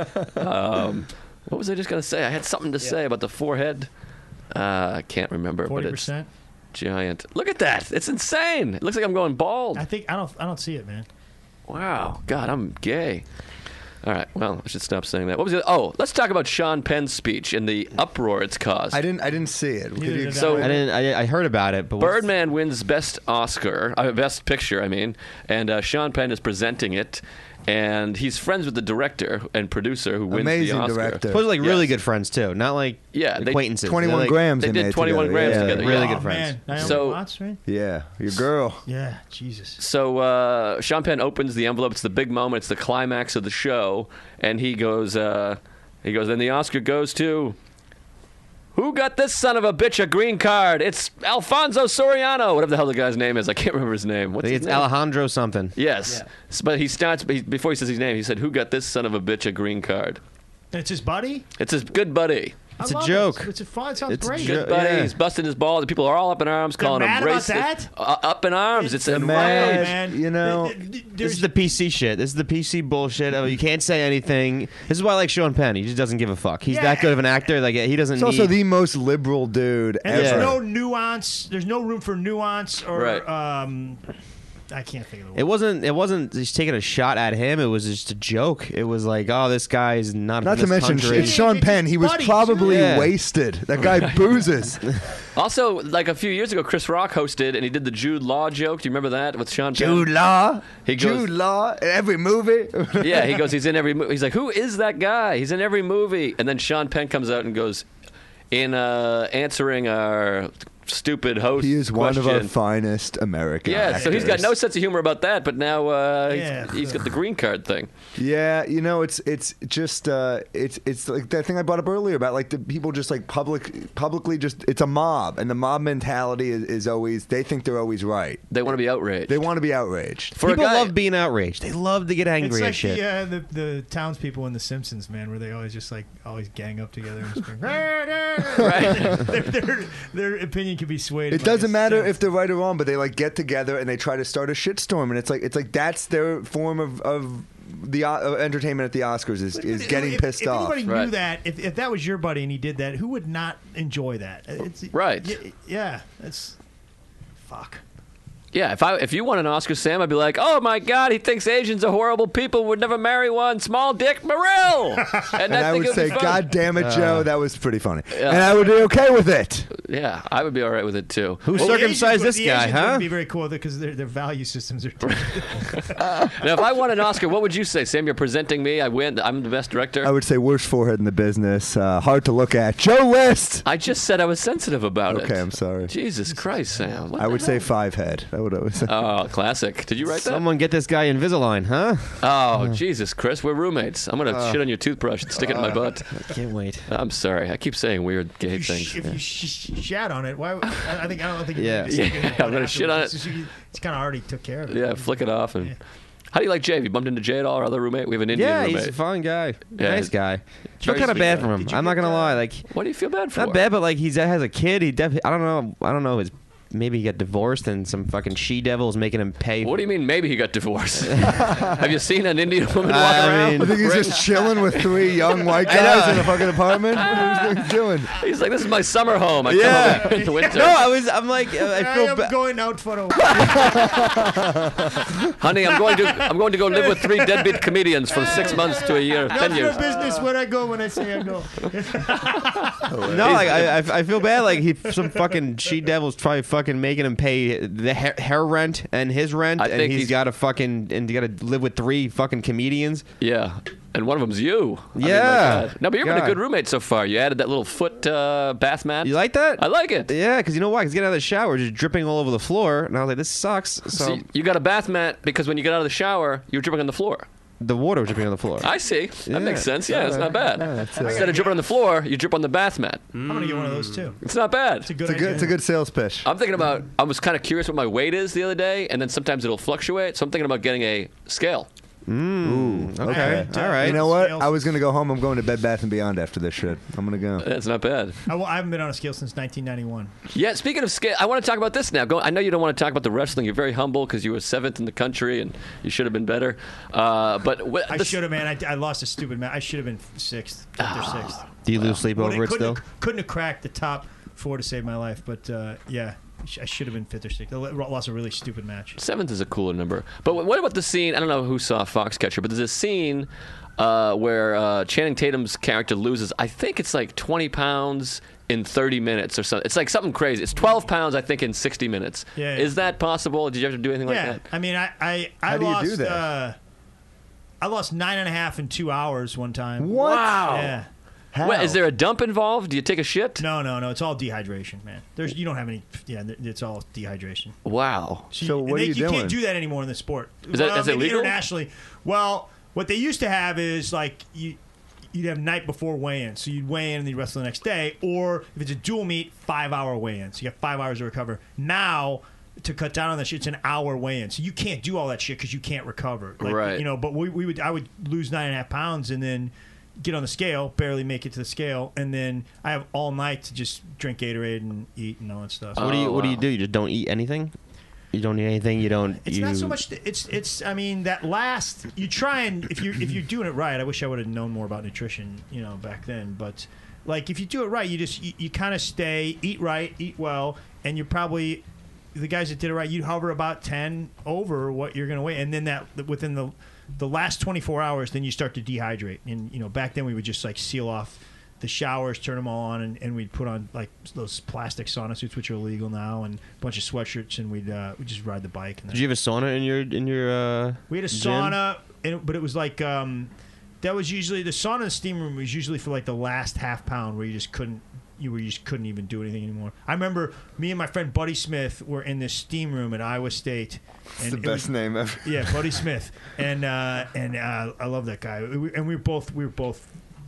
What was I just going to say? I had something to say about the forehead. I can't remember, but it's 40%. giant. Look at that. It's insane. It looks like I'm going bald. I think I don't see it, man. Wow. God, I'm gay. All right. Well, I should stop saying that. What was it? Oh, let's talk about Sean Penn's speech and the uproar it's caused. I didn't see it. Could Neither you- did So- I. I didn't. I heard about it, but what's- Birdman wins Best Oscar, Best Picture, I mean, and Sean Penn is presenting it, and he's friends with the director and producer who wins Amazing the Oscar. director. supposed to like really Yes. good friends too, not like Yeah, they- acquaintances. 21 They're like, grams. they did made 21 together. grams yeah. together, Really yeah. good friends. Man. Naomi So- Watts, right? Yeah, your girl. Yeah, Jesus. So Sean Penn opens the envelope. It's the big moment. It's the climax of the show, and he goes. Then the Oscar goes to. Who got this son of a bitch a green card? It's Alfonso Soriano, whatever the hell the guy's name is. I can't remember his name. I What's think his it's name? Alejandro something. Yes, but he starts before he says his name. He said, "Who got this son of a bitch a green card?" It's his buddy. It's his good buddy. It's I a love joke. It. It's a fun. It sounds It's a great. joke. Good buddy. Yeah. He's busting his balls. The people are all up in arms, They're calling him mad about racist. that? Up in arms. It's They're in mad, rage. man. You know, This is the PC shit. This is the PC bullshit. Oh, you can't say anything. This is why I like Sean Penn. He just doesn't give a fuck. He's that good of an actor. Like he doesn't. It's also need- the most liberal dude And ever. there's no nuance. There's no room for nuance or Right. I can't think of the word. It wasn't just taking a shot at him. It was just a joke. It was like, oh, this guy's not. Not from to this mention, country. it's Sean Penn. He was Buddy, probably yeah. wasted. That guy boozes. Also, like a few years ago, Chris Rock hosted and he did the Jude Law joke. Do you remember that with Sean Penn? Jude Law. He goes- Jude Law in every movie. Yeah, he goes, he's in every movie. He's like, who is that guy? He's in every movie. And then Sean Penn comes out and goes, in answering our stupid host He is one of our question. finest American Yeah, so he's got actors. no sense of humor about that, but now Yeah. he's got the green card thing. Yeah, you know, it's just it's like that thing I brought up earlier about like the people just like publicly just it's a mob, and the mob mentality is always they think they're always right. They want to be outraged. They want to be outraged. For a People guy- love being outraged. They love to get It's angry like at shit. the townspeople in The Simpsons, man, where they always just like always gang up together and just go, Right. their opinion can be swayed. It by doesn't the matter sense. if they're right or wrong, but they like get together and they try to start a shitstorm, and it's like that's their form of the entertainment at the Oscars is getting pissed if off. anybody knew Right. that, if that was your buddy and he did that, who would not enjoy that? It's, Right. Yeah. That's fuck. Yeah, if you won an Oscar, Sam, I'd be like, oh my God, he thinks Asians are horrible people, would never marry one. Small Dick Morrill. And I would say, God damn it, Joe, that was pretty funny, Yeah. and I would be okay with it. Yeah, I would be all right with it too. Who The circumcised Asians this would- guy, the Asians huh? wouldn't be very cool with it because their value systems are different. Now, if I won an Oscar, what would you say, Sam? You're presenting me. I win. I'm the best director. I would say worst forehead in the business, hard to look at. Joe List. I just said I was sensitive about it. Okay, I'm sorry. Jesus Christ, Sam. What I the would say hell? five head. I would always say. Oh, classic. Did you write that? Someone get this guy Invisalign, huh? Oh, Jesus, Chris, we're roommates. I'm gonna shit on your toothbrush and stick it in my butt. Can't wait. I'm sorry. I keep saying weird gay If things. you shat on it, why? I don't think. Yeah. You need to stick it in Yeah, the butt I'm gonna shit on afterwards. It's kind of already took care of it. Yeah, flick it off. And how do you like Jay? Have you bumped into Jay at all, our other roommate? We have an Indian Yeah, roommate. he's a fun guy. Yeah, Nice guy. Feel very kind of sweet bad guy. for him. Did you I'm not get gonna lie. Like, What do you feel bad for? not bad, but like he has a kid. He definitely. I don't know his maybe he got divorced and some fucking she-devils making him pay. What do you mean? Maybe he got divorced. Have you seen an Indian woman walk around? I think he's just chilling with 3 young white guys in a fucking apartment. What is he doing? He's like, this is my summer home. I come over in the winter. No, I'm like, I feel am going out for a Honey, I'm going to go live with 3 deadbeat comedians from 6 months to a year, Not 10 years. your business where I go when I say I go. No, like I feel bad. Like some fucking she-devil's probably fucking making him pay the her rent and his rent, I and think he's got to live with 3 fucking comedians. Yeah. And one of them's you. I mean, Yeah. my God. No, but you've been a good roommate so far. You added that little foot bath mat. You like that? I like it. Yeah, because you know why? Because getting out of the shower, just dripping all over the floor, and I was like, this sucks. So See, you got a bath mat because when you get out of the shower, you're dripping on the floor. the water was dripping on the floor. I see. That makes sense. Yeah, it's not bad. That's, Instead of dripping on the floor, you drip on the bath mat. I'm gonna get one of those too. It's not bad. It's a good idea. it's a good sales pitch. I'm thinking about. I was kind of curious what my weight is the other day, and then sometimes it'll fluctuate. So I'm thinking about getting a scale. Okay. All right. You know what? Scales. I was gonna go home. I'm going to Bed Bath and Beyond after this shit. I'm gonna go. That's not bad. I haven't been on a scale since 1991. Yeah. Speaking of scale, I want to talk about this now. I know you don't want to talk about the wrestling. You're very humble because you were 7th in the country and you should have been better. I should have, man. I lost a stupid match. I should have been 6th, 5th or 6th. Do you lose sleep over it still? Couldn't have cracked the top 4 to save my life, but yeah. I should have been 5th or 6th. I lost a really stupid match. 7th is a cooler number. But what about the scene? I don't know who saw Foxcatcher, but there's a scene where Channing Tatum's character loses, I think it's like 20 pounds in 30 minutes or something. It's like something crazy. It's 12 pounds, I think, in 60 minutes. Yeah. Is that possible? Did you have to do anything like that? I mean, I How do lost, you do that? I lost 9.5 in 2 hours one time. What? Wow. Yeah. How? What, is there a dump involved? Do you take a shit? No. It's all dehydration, man. You don't have any. Yeah, it's all dehydration. Wow. So what are you You doing? can't do that anymore in the sport. Is it maybe legal? internationally? Well, what they used to have is like you'd have night before weigh-in, so you'd weigh in and then you wrestle the next day, or if it's a dual meet, 5-hour weigh-in, so you have 5 hours to recover. Now, to cut down on that shit, it's an hour weigh-in, so you can't do all that shit because you can't recover. Like, Right. You know, but I would lose 9.5 pounds and then get on the scale, barely make it to the scale, and then I have all night to just drink Gatorade and eat and all that stuff. What do you do? You just don't eat anything? You don't eat anything. You don't. It's not so much. It's. I mean, that last you try and if you're doing it right. I wish I would have known more about nutrition, back then. But like, if you do it right, you kind of stay, eat right, eat well, and you're probably the guys that did it right. You hover about 10 over what you're going to weigh, and then that within the last 24 hours, then you start to dehydrate. And back then we would just like seal off the showers, turn them all on, and we'd put on like those plastic sauna suits, which are illegal now, and a bunch of sweatshirts, and we'd just ride the bike. And Did you have a sauna in your? We had a gym? sauna, but it was like that was usually the sauna and the steam room was usually for like the last half pound where you just couldn't even do anything anymore. I remember me and my friend Buddy Smith were in this steam room at Iowa State. It's the best name ever. Yeah, Buddy Smith, and I love that guy. And we were both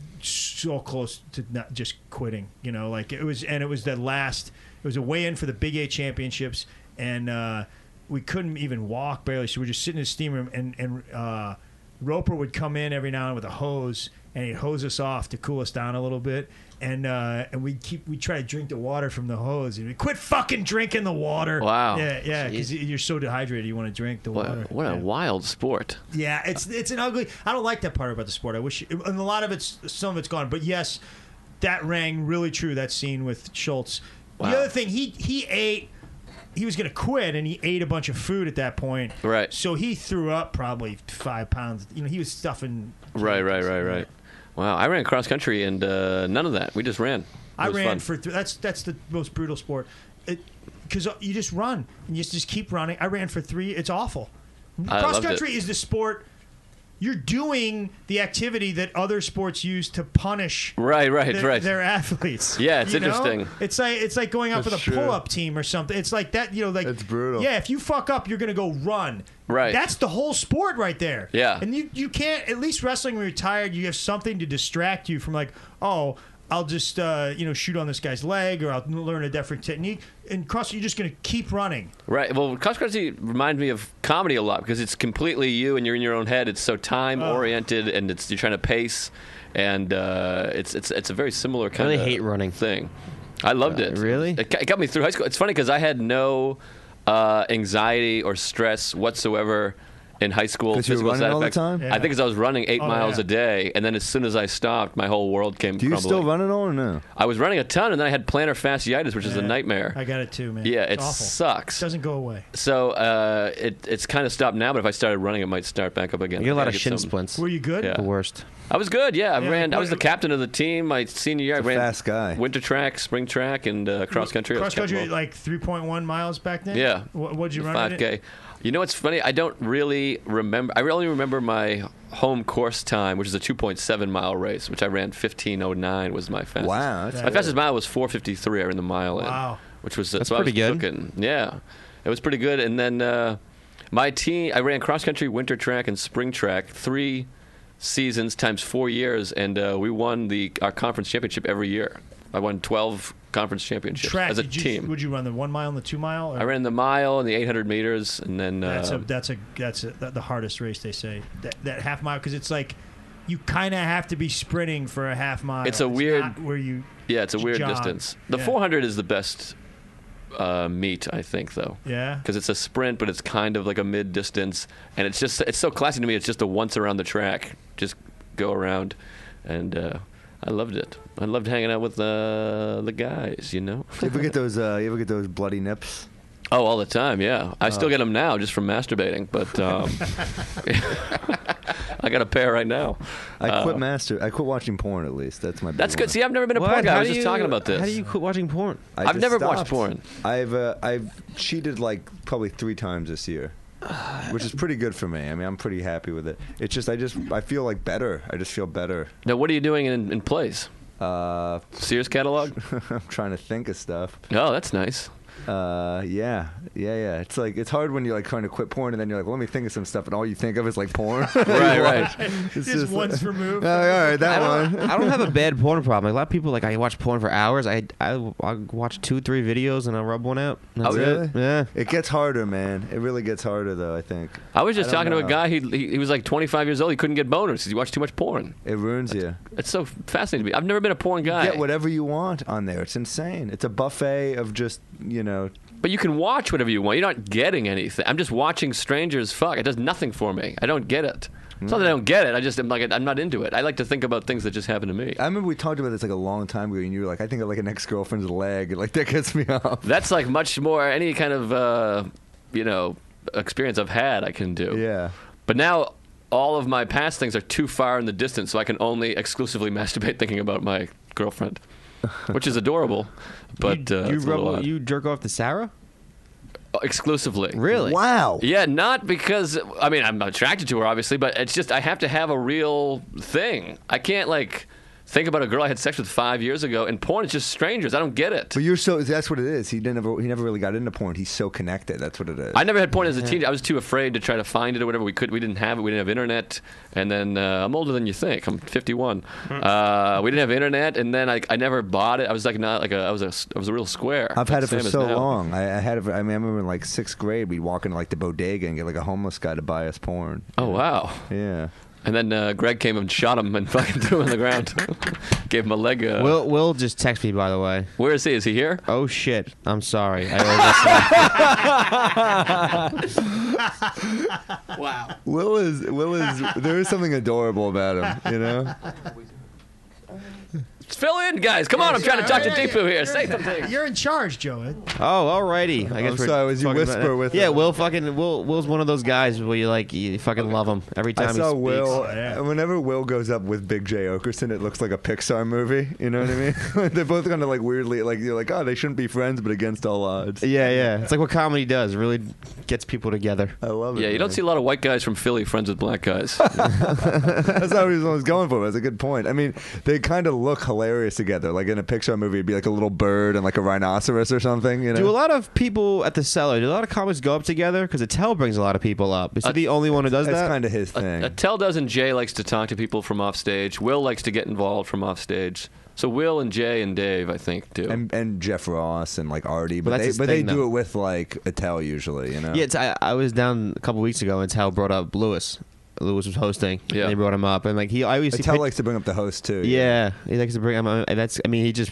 so close to not just quitting. Like it was the last. It was a weigh-in for the Big 8 championships, and we couldn't even walk barely. So we were just sitting in the steam room, and Roper would come in every now and then with a hose, and he'd hose us off to cool us down a little bit. And we'd try to drink the water from the hose, and we'd quit fucking drinking the water. Wow. Yeah, because you're so dehydrated, you want to drink the water. What a wild sport. Yeah, it's an ugly. I don't like that part about the sport. I wish, and a lot of some of it's gone. But yes, that rang really true. That scene with Schultz. Wow. The other thing, he ate. He was going to quit, and he ate a bunch of food at that point. Right. So he threw up probably 5 pounds. He was stuffing. Right. Wow, I ran cross country and none of that. We just ran. I ran fun. that's the most brutal sport, because you just run and you just keep running. I ran for 3. It's awful. I Cross loved country it. is the sport. You're doing the activity that other sports use to punish Right. their athletes. Yeah, it's You know? interesting. It's like going out That's for the true. pull-up team or something. It's like that. It's brutal. Yeah, if you fuck up, you're gonna go run. Right. That's the whole sport right there. Yeah. And you can't. At least wrestling, when you're tired, you have something to distract you from like, oh, I'll just shoot on this guy's leg, or I'll learn a different technique. And cross, you're just going to keep running. Right. Well, cross country reminds me of comedy a lot because it's completely you and you're in your own head. It's so time oriented and you're trying to pace, and it's a very similar kind I of really hate running. thing. I loved it. Really? It got me through high school. It's funny because I had no anxiety or stress whatsoever in high school. 'Cause you were Physical running side all the effects. time? I think because I was running 8 miles yeah. a day, and then as soon as I stopped, my whole world came Do you crumbling. still run it all or no? I was running a ton, and then I had plantar fasciitis, which is a Yeah. nightmare. I got it too, man. Yeah, it's it awful. sucks. It doesn't go away. So it's kind of stopped now, but if I started running, it might start back up again. You get a I lot gotta of get shin some- splints. Were you good? Yeah. The worst. I was good. Yeah, Yeah, I was the captain of the team my senior year. He's a I ran fast guy. winter track, spring track, and cross country. I was Cross country, captain. like 3.1 miles back then. Yeah. What'd you run? in it? 5K. You know what's funny? I don't really remember. I only remember my home course time, which is a 2.7 mile race, which I ran 15:09 was my fastest. Wow, that's my fastest mile was 4:53. I ran the mile in. Wow. Which was That's so I was pretty good. cooking. Yeah, it was pretty good. And then my team, I ran cross country, winter track, and spring track 3 seasons times 4 years, and we won our conference championship every year. I won 12 conference championships Track as a did you, team. Would you run the 1 mile and the 2 mile? Or? I ran the mile and the 800 meters, and then That's the hardest race, they say. That half mile, because it's like you kind of have to be sprinting for a half mile. It's a weird- not where you. yeah, it's a weird jog. distance. The Yeah. 400 is the best meet, I think, though. Yeah. Because it's a sprint, but it's kind of like a mid distance, and it's so classic to me. It's just a once around the track, just go around, and I loved it. I loved hanging out with the guys, you know. You ever get those? You ever get those bloody nips? Oh, all the time, yeah. I still get them now just from masturbating, but I got a pair right now. I quit watching porn. At least that's my. Big That's good. one. See, I've never been a porn guy. I was just talking about this. How do you quit watching porn? I I've just never watched stopped. porn. I've cheated like probably 3 times this year, which is pretty good for me. I mean, I'm pretty happy with it. It's just I feel like better. I just feel better. Now, what are you doing in place? Sears catalog? I'm trying to think of stuff. Oh, that's nice. Yeah. It's like it's hard when you're like trying to quit porn and then you're like, well, let me think of some stuff, and all you think of is like porn. Right. It's Just once removed. Oh, all right, that I one. don't have a bad porn problem. Like, a lot of people, like, I watch porn for hours. I watch 2-3 videos and I'll rub one out. That's really? it. Yeah. It gets harder, man. It really gets harder, though. I think I was just I don't talking to a know. guy. He was like 25 years old. He couldn't get boners because he watched too much porn. it ruins you. It's so fascinating to me. I've never been a porn guy. Get whatever you want on there. It's insane. It's a buffet of just But you can watch whatever you want. You're not getting anything. I'm just watching strangers fuck. It does nothing for me. I don't get it. It's not that I don't get it. I just am like I'm not into it. I like to think about things that just happen to me. I remember we talked about this like a long time ago, and you were like, I think of like an ex-girlfriend's leg. Like that gets me off. That's like much more any kind of experience I've had I can do. Yeah. But now all of my past things are too far in the distance, so I can only exclusively masturbate thinking about my girlfriend, which is adorable. But it's a little odd. you jerk off to Sarah? Exclusively. Really? Wow. Yeah, not because I'm attracted to her, obviously, but it's just I have to have a real thing. I can't like think about a girl I had sex with 5 years ago. In porn, it's just strangers. I don't get it. But that's what it is. He never really got into porn. He's so connected. That's what it is. I never had porn as a teenager. I was too afraid to try to find it or whatever. We didn't have it. We didn't have internet. And then I'm older than you think. I'm 51. We didn't have internet, and then I never bought it. I was like I was a real square. I've had it for Same as so now. long. I had it. I remember in like 6th grade, we'd walk into like the bodega and get like a homeless guy to buy us porn. Oh wow. Yeah. And then Greg came and shot him and fucking threw him on the ground. Gave him a leg. Will just text me, by the way. Where is he? Is he here? Oh shit! I'm sorry. Wow. Will is. There is something adorable about him. You know. Fill in, guys. Come on. I'm trying to talk to Deepu here. Say something. You're in charge, Joe. Oh, alrighty. I guess I'm we're sorry, was you talking about whisper it. with Yeah, him? Will's one of those guys where you fucking love him every time I he saw speaks. Will. Yeah. Whenever Will goes up with Big J Okerson, it looks like a Pixar movie. You know what I mean? They're both kind of like weirdly like you're like, oh, they shouldn't be friends, but against all odds. Yeah. It's like what comedy does. It really gets people together. I love it. Yeah, you don't see a lot of white guys from Philly friends with black guys. That's not what I was going for. That's a good point. I mean, they kind of look hilarious together. Like in a Pixar movie, it'd be like a little bird and like a rhinoceros or something. You know? Do a lot of people at the Cellar, do a lot of comics go up together? Because Attell brings a lot of people up. Is he the only one who does That's that? kind of his thing. Attell does, and Jay likes to talk to people from off stage. Will likes to get involved from off stage. So Will and Jay and Dave, I think, do. and Jeff Ross and like Artie, But but that's his they thing, do though. it with like Attell usually. You know? Yeah, I was down a couple weeks ago and Attell brought up Lewis. Lewis was hosting. Yeah. And they brought him up. And like I always see Attell likes to bring up the host too. Yeah, he likes to bring him. He just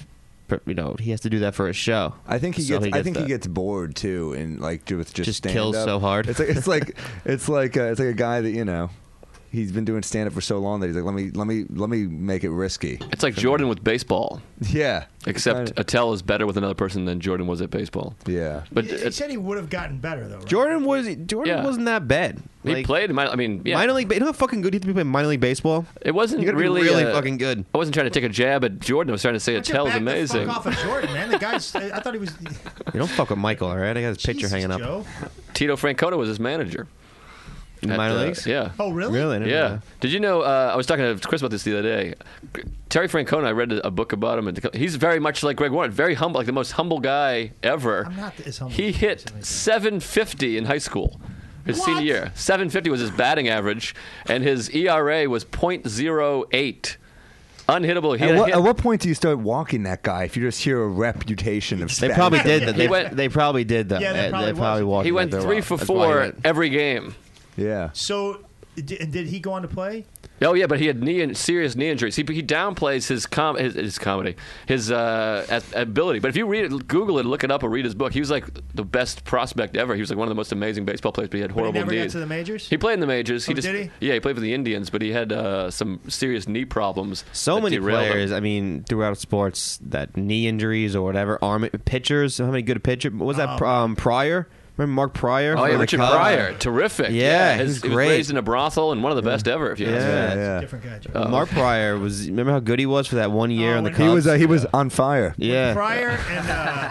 he has to do that for his show. I think he So gets. I think he that. gets bored too, and like with just stand kills up. so hard. It's like a guy that he's been doing stand up for so long that he's like, let me make it risky. It's like Jordan with baseball. Yeah, Except Attell is better with another person than Jordan was at baseball. Yeah, but He said he would have gotten better though. Right? Jordan wasn't that bad. He played. I mean, yeah. Minor league. You know how fucking good he had to be playing minor league baseball. It wasn't You gotta be really fucking good. I wasn't trying to take a jab at Jordan. I was trying to say Why don't you Attell's back the amazing. fuck off of Jordan, man. The guy's. I thought he was. You don't fuck with Michael, all right? I got his picture Jesus, hanging up. Joe. Tito Francona was his manager. In the minor leagues? Yeah. Oh, really? Really? I never Yeah. knew. Did you know? I was talking to Chris about this the other day. Terry Francona. I read a book about him. And he's very much like Greg Warren. Very humble, like the most humble guy ever. I'm not as humble. He as hit something like that. 750 in high school. His What? senior year. 750 was his batting average, and his ERA was .08. Unhittable. He At what point do you start walking that guy if you just hear a reputation of? They probably did that. He went- They probably did that. Yeah, that probably They probably was. walked He him went there 3 well. for That's why he 4 went. every game. Yeah. So, did he go on to play? Oh yeah, but he had serious knee injuries. He downplays his comedy, his ability. But if you read it, Google it, look it up, or read his book, he was like the best prospect ever. He was like one of the most amazing baseball players, but he had But he horrible never got knees. to the majors? He played in the majors. Oh, did he? Yeah, he played for the Indians, but he had some serious knee problems. So that many derailed him. players, I mean, throughout sports, that knee injuries or whatever, pitchers, how many good pitchers? What was that, Pryor? Remember Mark Pryor? Oh yeah, from the Richard Cubs? Pryor, terrific. Yeah, he he's was great. raised in a brothel and one of the best ever. If you ask me. Yeah. Different guy. Joe. Mark Pryor was. Remember how good he was for that 1 year Oh, in the when Cubs? He was on fire. Yeah. Pryor and.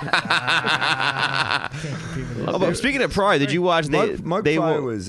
Can't compete with Oh, those. but speaking of Pryor, did you watch? Mark Pryor was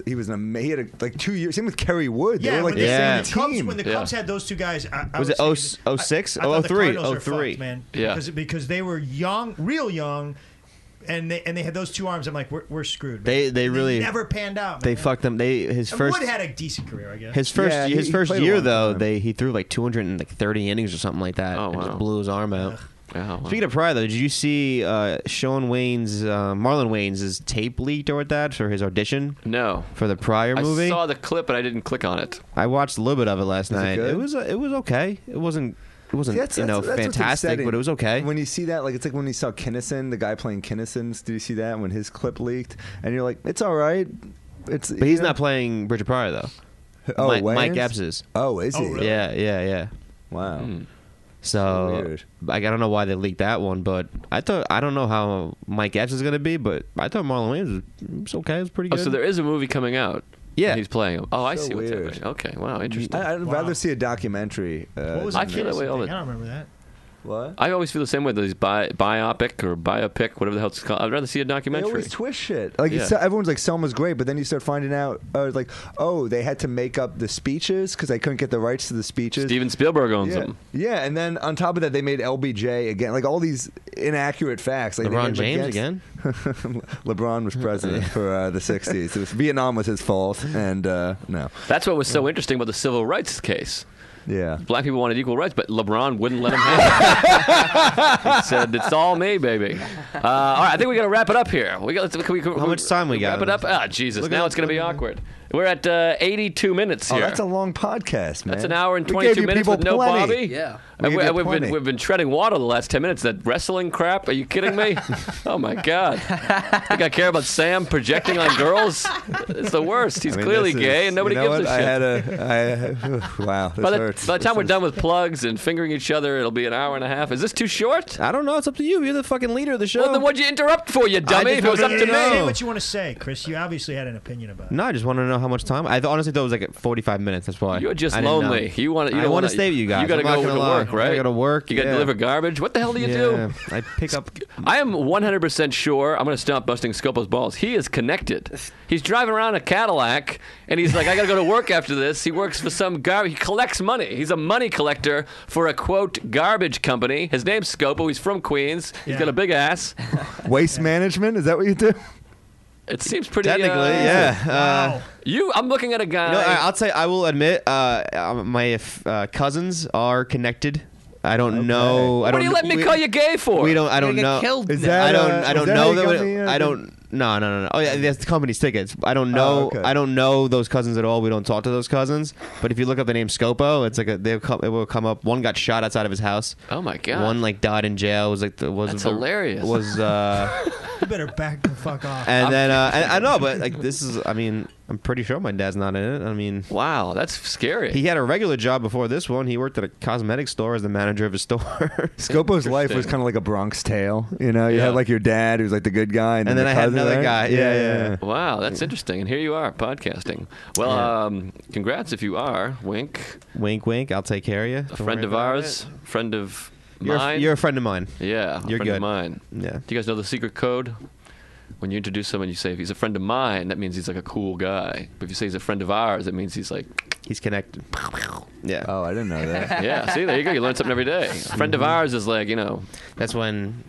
2 years. Same with Kerry Wood. They Yeah, were like when the the same Cubs, team. when the Cubs had those two guys, I Was it thinking- 06? I thought the 03? Cardinals are 03. fucked, man. Yeah. because they were young, real young, and they had those two arms. I'm like, we're screwed. They really never panned out. They man. fucked them. His And first Wood had a decent career, I guess. his first Yeah, his he first played a year long though time. he threw like 230 innings or something like that. Oh, and wow. just blew his arm out. Yeah, wow. Speaking of Pryor, though, did you see Marlon Wayans' tape leaked or what that for his audition No. for the Pryor movie? I saw the clip, but I didn't click on it. I watched a little bit of it last Was it night. good? It was okay. It wasn't See, that's what's fantastic, upsetting. but it was okay. When you see that, like it's like when you saw Kinnison, the guy playing Kinnison's. Did you see that when his clip leaked? And you're like, it's all right. It's But he's not playing Richard Pryor though. Oh, Mike Wayans? Epps is. Oh, is he? really? Yeah. Wow. Hmm. So weird. I don't know why they leaked that one, but I don't know how Mike Epps is going to be, but I thought Marlon Wayans was okay. It was pretty Oh, good. so there is a movie coming out. Yeah. and he's playing him. Oh, I So see what's weird. happening. Okay, wow, interesting. I'd rather see a documentary. What was I the feel that way all thing? the- I don't remember that. What? I always feel the same way. These biopic or biopic, whatever the hell it's called. I'd rather see a They documentary. always twist shit. Like Yeah. everyone's like Selma's great, but then you start finding out, like, oh, they had to make up the speeches because they couldn't get the rights to the speeches. Steven Spielberg owns yeah. them. Yeah, and then on top of that, they made LBJ again. Like all these inaccurate facts. Like they LeBron made him James against- again? LeBron was president for the '60s. It was, Vietnam was his fault, and no, That's what was so interesting about the civil rights case. yeah. Black people wanted equal rights, but LeBron wouldn't let him have it. He said, "It's all me, baby." All right, I think we got to wrap it up here. How much time we got? Wrap it up. Ah, Jesus! Look Now at- it's going to be look at- awkward. We're at 82 minutes Oh, here. that's a long podcast, man. That's an hour and We 22 gave you minutes people with no plenty. Bobby. Yeah. And We gave you we've plenty. been treading water the last 10 minutes. That wrestling crap. Are you kidding me? Oh my God! Think I care about Sam projecting on girls? It's the worst. He's I mean, clearly this gay, is- and nobody you know gives what? a shit. Wow, this By the hurts. time This we're is- done with plugs and fingering each other, it'll be an hour and a half. Is this too short? I don't know. It's up to you. You're the fucking leader of the show. Well, then what'd you interrupt for, you dummy? just If it was up wanted to to me. Say what you want to say, Chris. You obviously had an opinion about it. No, I just want to know how much time. I honestly thought it was like 45 minutes. That's why. You're just I didn't know. lonely. You want to. I want to stay with you guys. You got to I'm not go gonna to lie. work, right? I got to work. You got to yeah. deliver garbage. What the hell do you Yeah. do? I pick up. I am 100% sure. I'm going to stop busting Scopo's balls. He is connected. He's driving around a Cadillac, and he's like, I got to go to work after this. He works for some garbage. He collects money. He's a money collector for a, quote, garbage company. His name's Scopo. He's from Queens. He's Yeah. got a big ass. waste management. Is that what you do? It seems pretty... Technically, yeah. Wow. I'm looking at a guy... You know, I'll say. I will admit, my cousins are connected. I don't know. I what don't. are you letting me call you gay for? We don't. I don't You're know. gonna get killed Is now. that, I don't is that know how you them. got me, I don't No. Oh yeah, that's the company's tickets. I don't know. Oh, okay. I don't know those cousins at all. We don't talk to those cousins. But if you look up the name Scopo, it's like it will come up. One got shot outside of his house. Oh my god. One like died in jail. That's hilarious. You better back the fuck off. And then I know, but like this is. I mean, I'm pretty sure my dad's not in it. I mean, wow, that's scary. he had a regular job before this one. He worked at a cosmetic store as the manager of a store. Scopo's life was kind of like a Bronx Tale. You know, you Yeah. had like your dad who's like the good guy, and then the I had cousin, another right? guy. Yeah. Wow, that's interesting. And here you are podcasting. Well, congrats if you are. Wink. Wink, wink. I'll take care of you. A friend of ours. Friend of You're mine. you're a friend of mine. Yeah, a You're friend of good. mine. Yeah. Do you guys know the secret code? When you introduce someone, you say, if he's a friend of mine, that means he's like a cool guy. But if you say he's a friend of ours, that means he's like... He's connected. Yeah. Oh, I didn't know that. Yeah, see, there you go. You learn something every day. A friend of ours is like, you know... That's when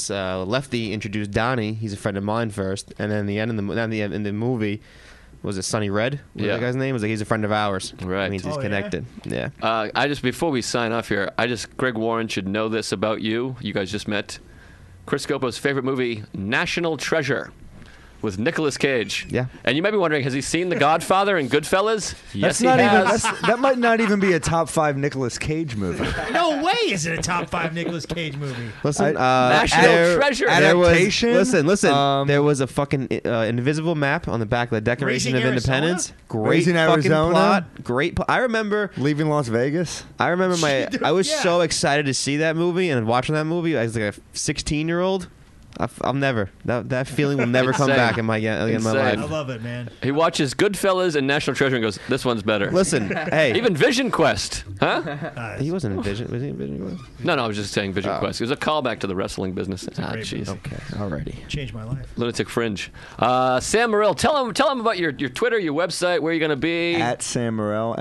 Lefty introduced Donnie. He's a friend of mine first, and then the end in the movie was it Sonny Red? What was Yeah. that guy's name? Was like he's a friend of ours. Right. That means he's Oh, yeah? connected. Yeah. I just, before we sign off here, Greg Warren should know this about you. You guys just met. Chris Scopo's favorite movie, National Treasure, with Nicolas Cage. Yeah. And you might be wondering, has he seen The Godfather and Goodfellas? Yes, That's not he even. has. That might not even be a top 5 Nicolas Cage movie. No way is it a top 5 Nicolas Cage movie. Listen, National Treasure. There was, Adaptation? listen. There was a fucking invisible map on the back of the Declaration Raising of Independence. Arizona? Great Raising fucking Arizona? plot. Great. I remember. Leaving Las Vegas. I remember I was Yeah. so excited to see that movie and watching that movie. I was like a 16-year-old. I'll never. That feeling will never come Insane. back in my Insane. life. I love it, man. He watches Goodfellas and National Treasure and goes, this one's better. Listen, hey, Even Vision Quest. Huh? he wasn't in Vision. Was he in Vision? No, I was just saying Vision Quest. It was a callback to the wrestling business. Ah, great jeez. Okay, alrighty. Changed my life. Lunatic Fringe. Sam Morril, tell him about your Twitter, your website, where you're going to be. At Sam Morril,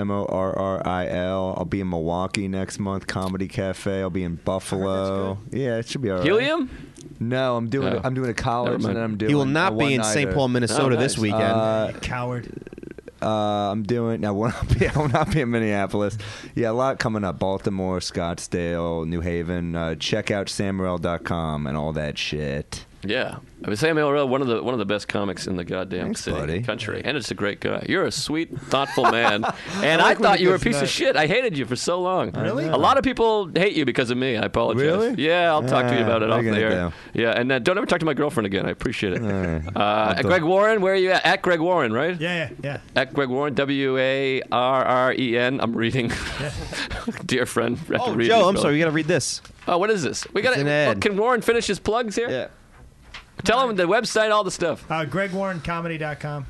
Morril. I'll be in Milwaukee next month, Comedy Cafe. I'll be in Buffalo. Yeah, it should be all right. Helium? No, I'm doing Oh. I'm doing a college, Never mind. and then I'm doing. He will a not be in one-nighter. St. Paul, Minnesota Oh, this nice. weekend. Coward. I'm doing. I will not be in Minneapolis. Yeah, a lot coming up. Baltimore, Scottsdale, New Haven. Check out sammorril.com and all that shit. Yeah. I mean, Sam Morril, one of the best comics in the goddamn Thanks, city, buddy. country, and it's a great guy. You're a sweet, thoughtful man, and I like when thought it you were a gets piece of nice. shit. I hated you for so long. Really? A lot of people hate you because of me. I apologize. Really? Yeah, I'll talk to you about it what are off you the gonna air. do? Yeah, and don't ever talk to my girlfriend again. I appreciate it. right. Greg Warren, where are you at? At Greg Warren, right? Yeah. At Greg Warren, WARREN. I'm reading. Dear friend, I have to Oh, read Joe, this I'm bill. sorry. You got to read this. Oh, what is this? We got It's an ad. Can Warren finish his plugs here? Yeah. Tell him the website, all the stuff. GregWarrenComedy.com.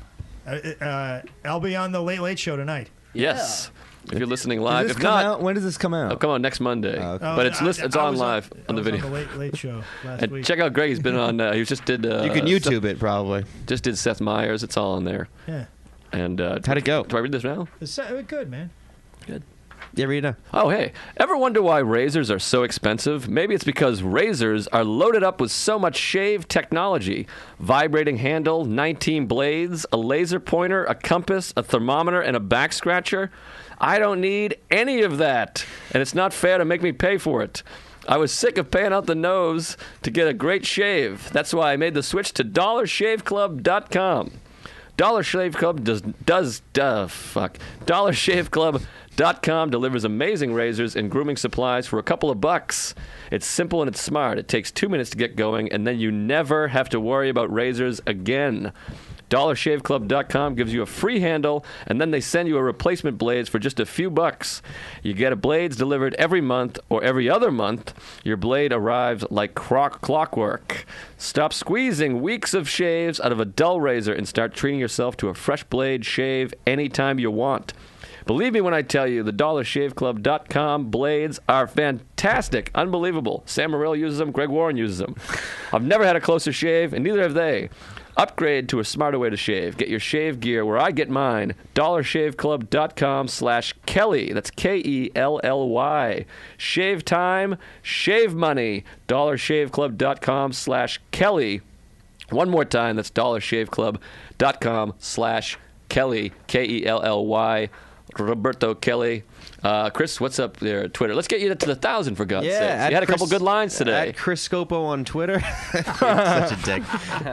I'll be on the Late Late Show tonight. Yes. If you're listening Does live. this If come not, out? When does this come out? it'll come on next Monday. okay. But it's it's I on was live on the I was video. on the Late Late Show last And week. check out Greg. He's been on. He just did. You can YouTube it probably. Just did Seth Meyers. It's all on there. Yeah. And How'd it go? do I read this now? It's good, man. Yeah, read it. Oh, hey. Ever wonder why razors are so expensive? Maybe it's because razors are loaded up with so much shave technology. Vibrating handle, 19 blades, a laser pointer, a compass, a thermometer, and a back scratcher. I don't need any of that. And it's not fair to make me pay for it. I was sick of paying out the nose to get a great shave. That's why I made the switch to DollarShaveClub.com. Dollar Shave Club DollarShaveClub.com delivers amazing razors and grooming supplies for a couple of bucks. It's simple and it's smart. It takes 2 minutes to get going, and then you never have to worry about razors again. DollarShaveClub.com gives you a free handle, and then they send you a replacement blades for just a few bucks. You get a blades delivered every month or every other month. Your blade arrives like clockwork. Stop squeezing weeks of shaves out of a dull razor and start treating yourself to a fresh blade shave anytime you want. Believe me when I tell you, the DollarShaveClub.com blades are fantastic, unbelievable. Sam Morril uses them, Greg Warren uses them. I've never had a closer shave, and neither have they. Upgrade to a smarter way to shave. Get your shave gear where I get mine. DollarShaveClub.com/Kelly. That's Kelly. Shave time, shave money. DollarShaveClub.com/Kelly. One more time, that's DollarShaveClub.com/Kelly. Kelly. Roberto Kelly. Chris, what's up there at Twitter? Let's get you to the 1,000 for God's Yeah, sakes. You had a couple good lines today. At Chris Scopo on Twitter. Such a dick.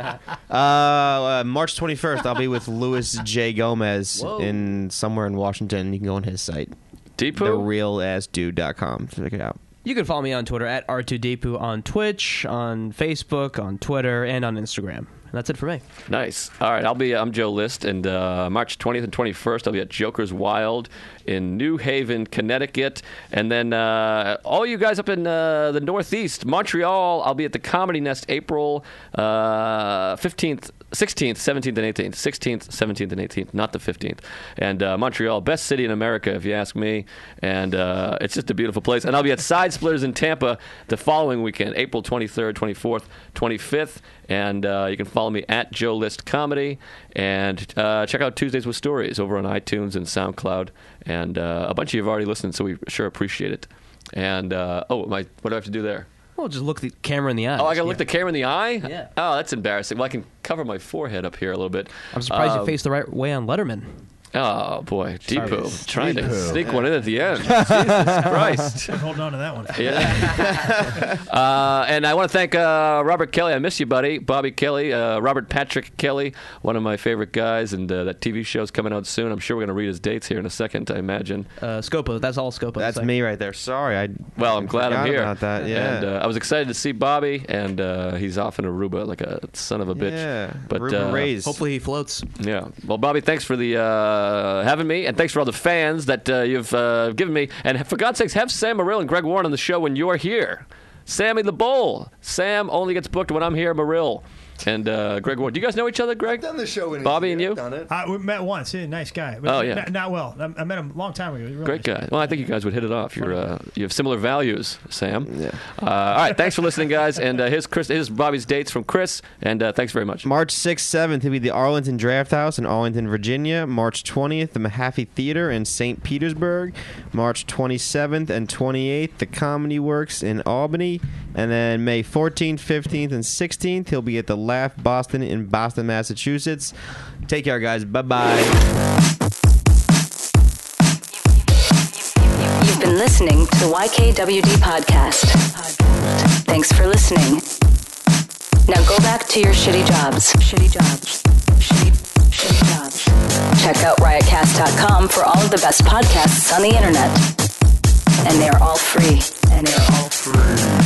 March 21st, I'll be with Louis J. Gomez somewhere in Washington. You can go on his site. Deepu? TheRealAssDude.com. Check it out. You can follow me on Twitter at R2Deepu on Twitch, on Facebook, on Twitter, and on Instagram. And that's it for me. Nice. All right, I'm Joe List, and March 20th and 21st, I'll be at Joker's Wild in New Haven, Connecticut. And then all you guys up in the Northeast, Montreal, I'll be at the Comedy Nest April 15th, 16th, 17th, and 18th. 16th, 17th, and 18th, not the 15th. And Montreal, best city in America, if you ask me. And it's just a beautiful place. And I'll be at Side Splitters in Tampa the following weekend, April 23rd, 24th, 25th. And you can follow me at Joe List Comedy. And check out Tuesdays with Stories over on iTunes and SoundCloud. And a bunch of you have already listened, so we sure appreciate it. And, what do I have to do there? Well, just look the camera in the eye. Oh, I got to look the camera in the eye? Yeah. Oh, that's embarrassing. Well, I can cover my forehead up here a little bit. I'm surprised you faced the right way on Letterman. Oh, boy. Deepu. Trying to Deepu. sneak one in at the end. Jesus Christ. I'm holding on to that one. Yeah. And I want to thank Robert Kelly. I miss you, buddy. Bobby Kelly. Robert Patrick Kelly, one of my favorite guys. And that TV show's coming out soon. I'm sure we're going to read his dates here in a second, I imagine. Scopo. That's all Scopo. That's me right there. Sorry. Well, I'm glad I'm forgot here. about that, yeah. And I was excited to see Bobby, and he's off in Aruba like a son of a bitch. Yeah. But Aruba raised. Hopefully he floats. Yeah. Well, Bobby, thanks for the having me, and thanks for all the fans that you've given me. And for God's sakes, have Sam Morrill and Greg Warren on the show when you're here. Sammy the Bull. Sam only gets booked when I'm here, Morrill. And Greg Warren. Do you guys know each other, Greg? I've done the show when Bobby and you? Done it. We met once. He's a nice guy. But Oh, yeah. Not well. I met him a long time ago. He's a real Great nice guy. Well, I think you guys would hit it off. You have similar values, Sam. Yeah. All right. Thanks for listening, guys. And here's Bobby's dates from Chris. And thanks very much. March 6th, 7th, he'll be the Arlington Draft House in Arlington, Virginia. March 20th, the Mahaffey Theater in St. Petersburg. March 27th and 28th, the Comedy Works in Albany. And then May 14th, 15th, and 16th, he'll be at the Laugh Boston in Boston, Massachusetts. Take care, guys. Bye-bye. You've been listening to the YKWD podcast. Thanks for listening. Now go back to your shitty jobs. Shitty jobs. Shitty jobs. Check out riotcast.com for all of the best podcasts on the internet. And they're all free.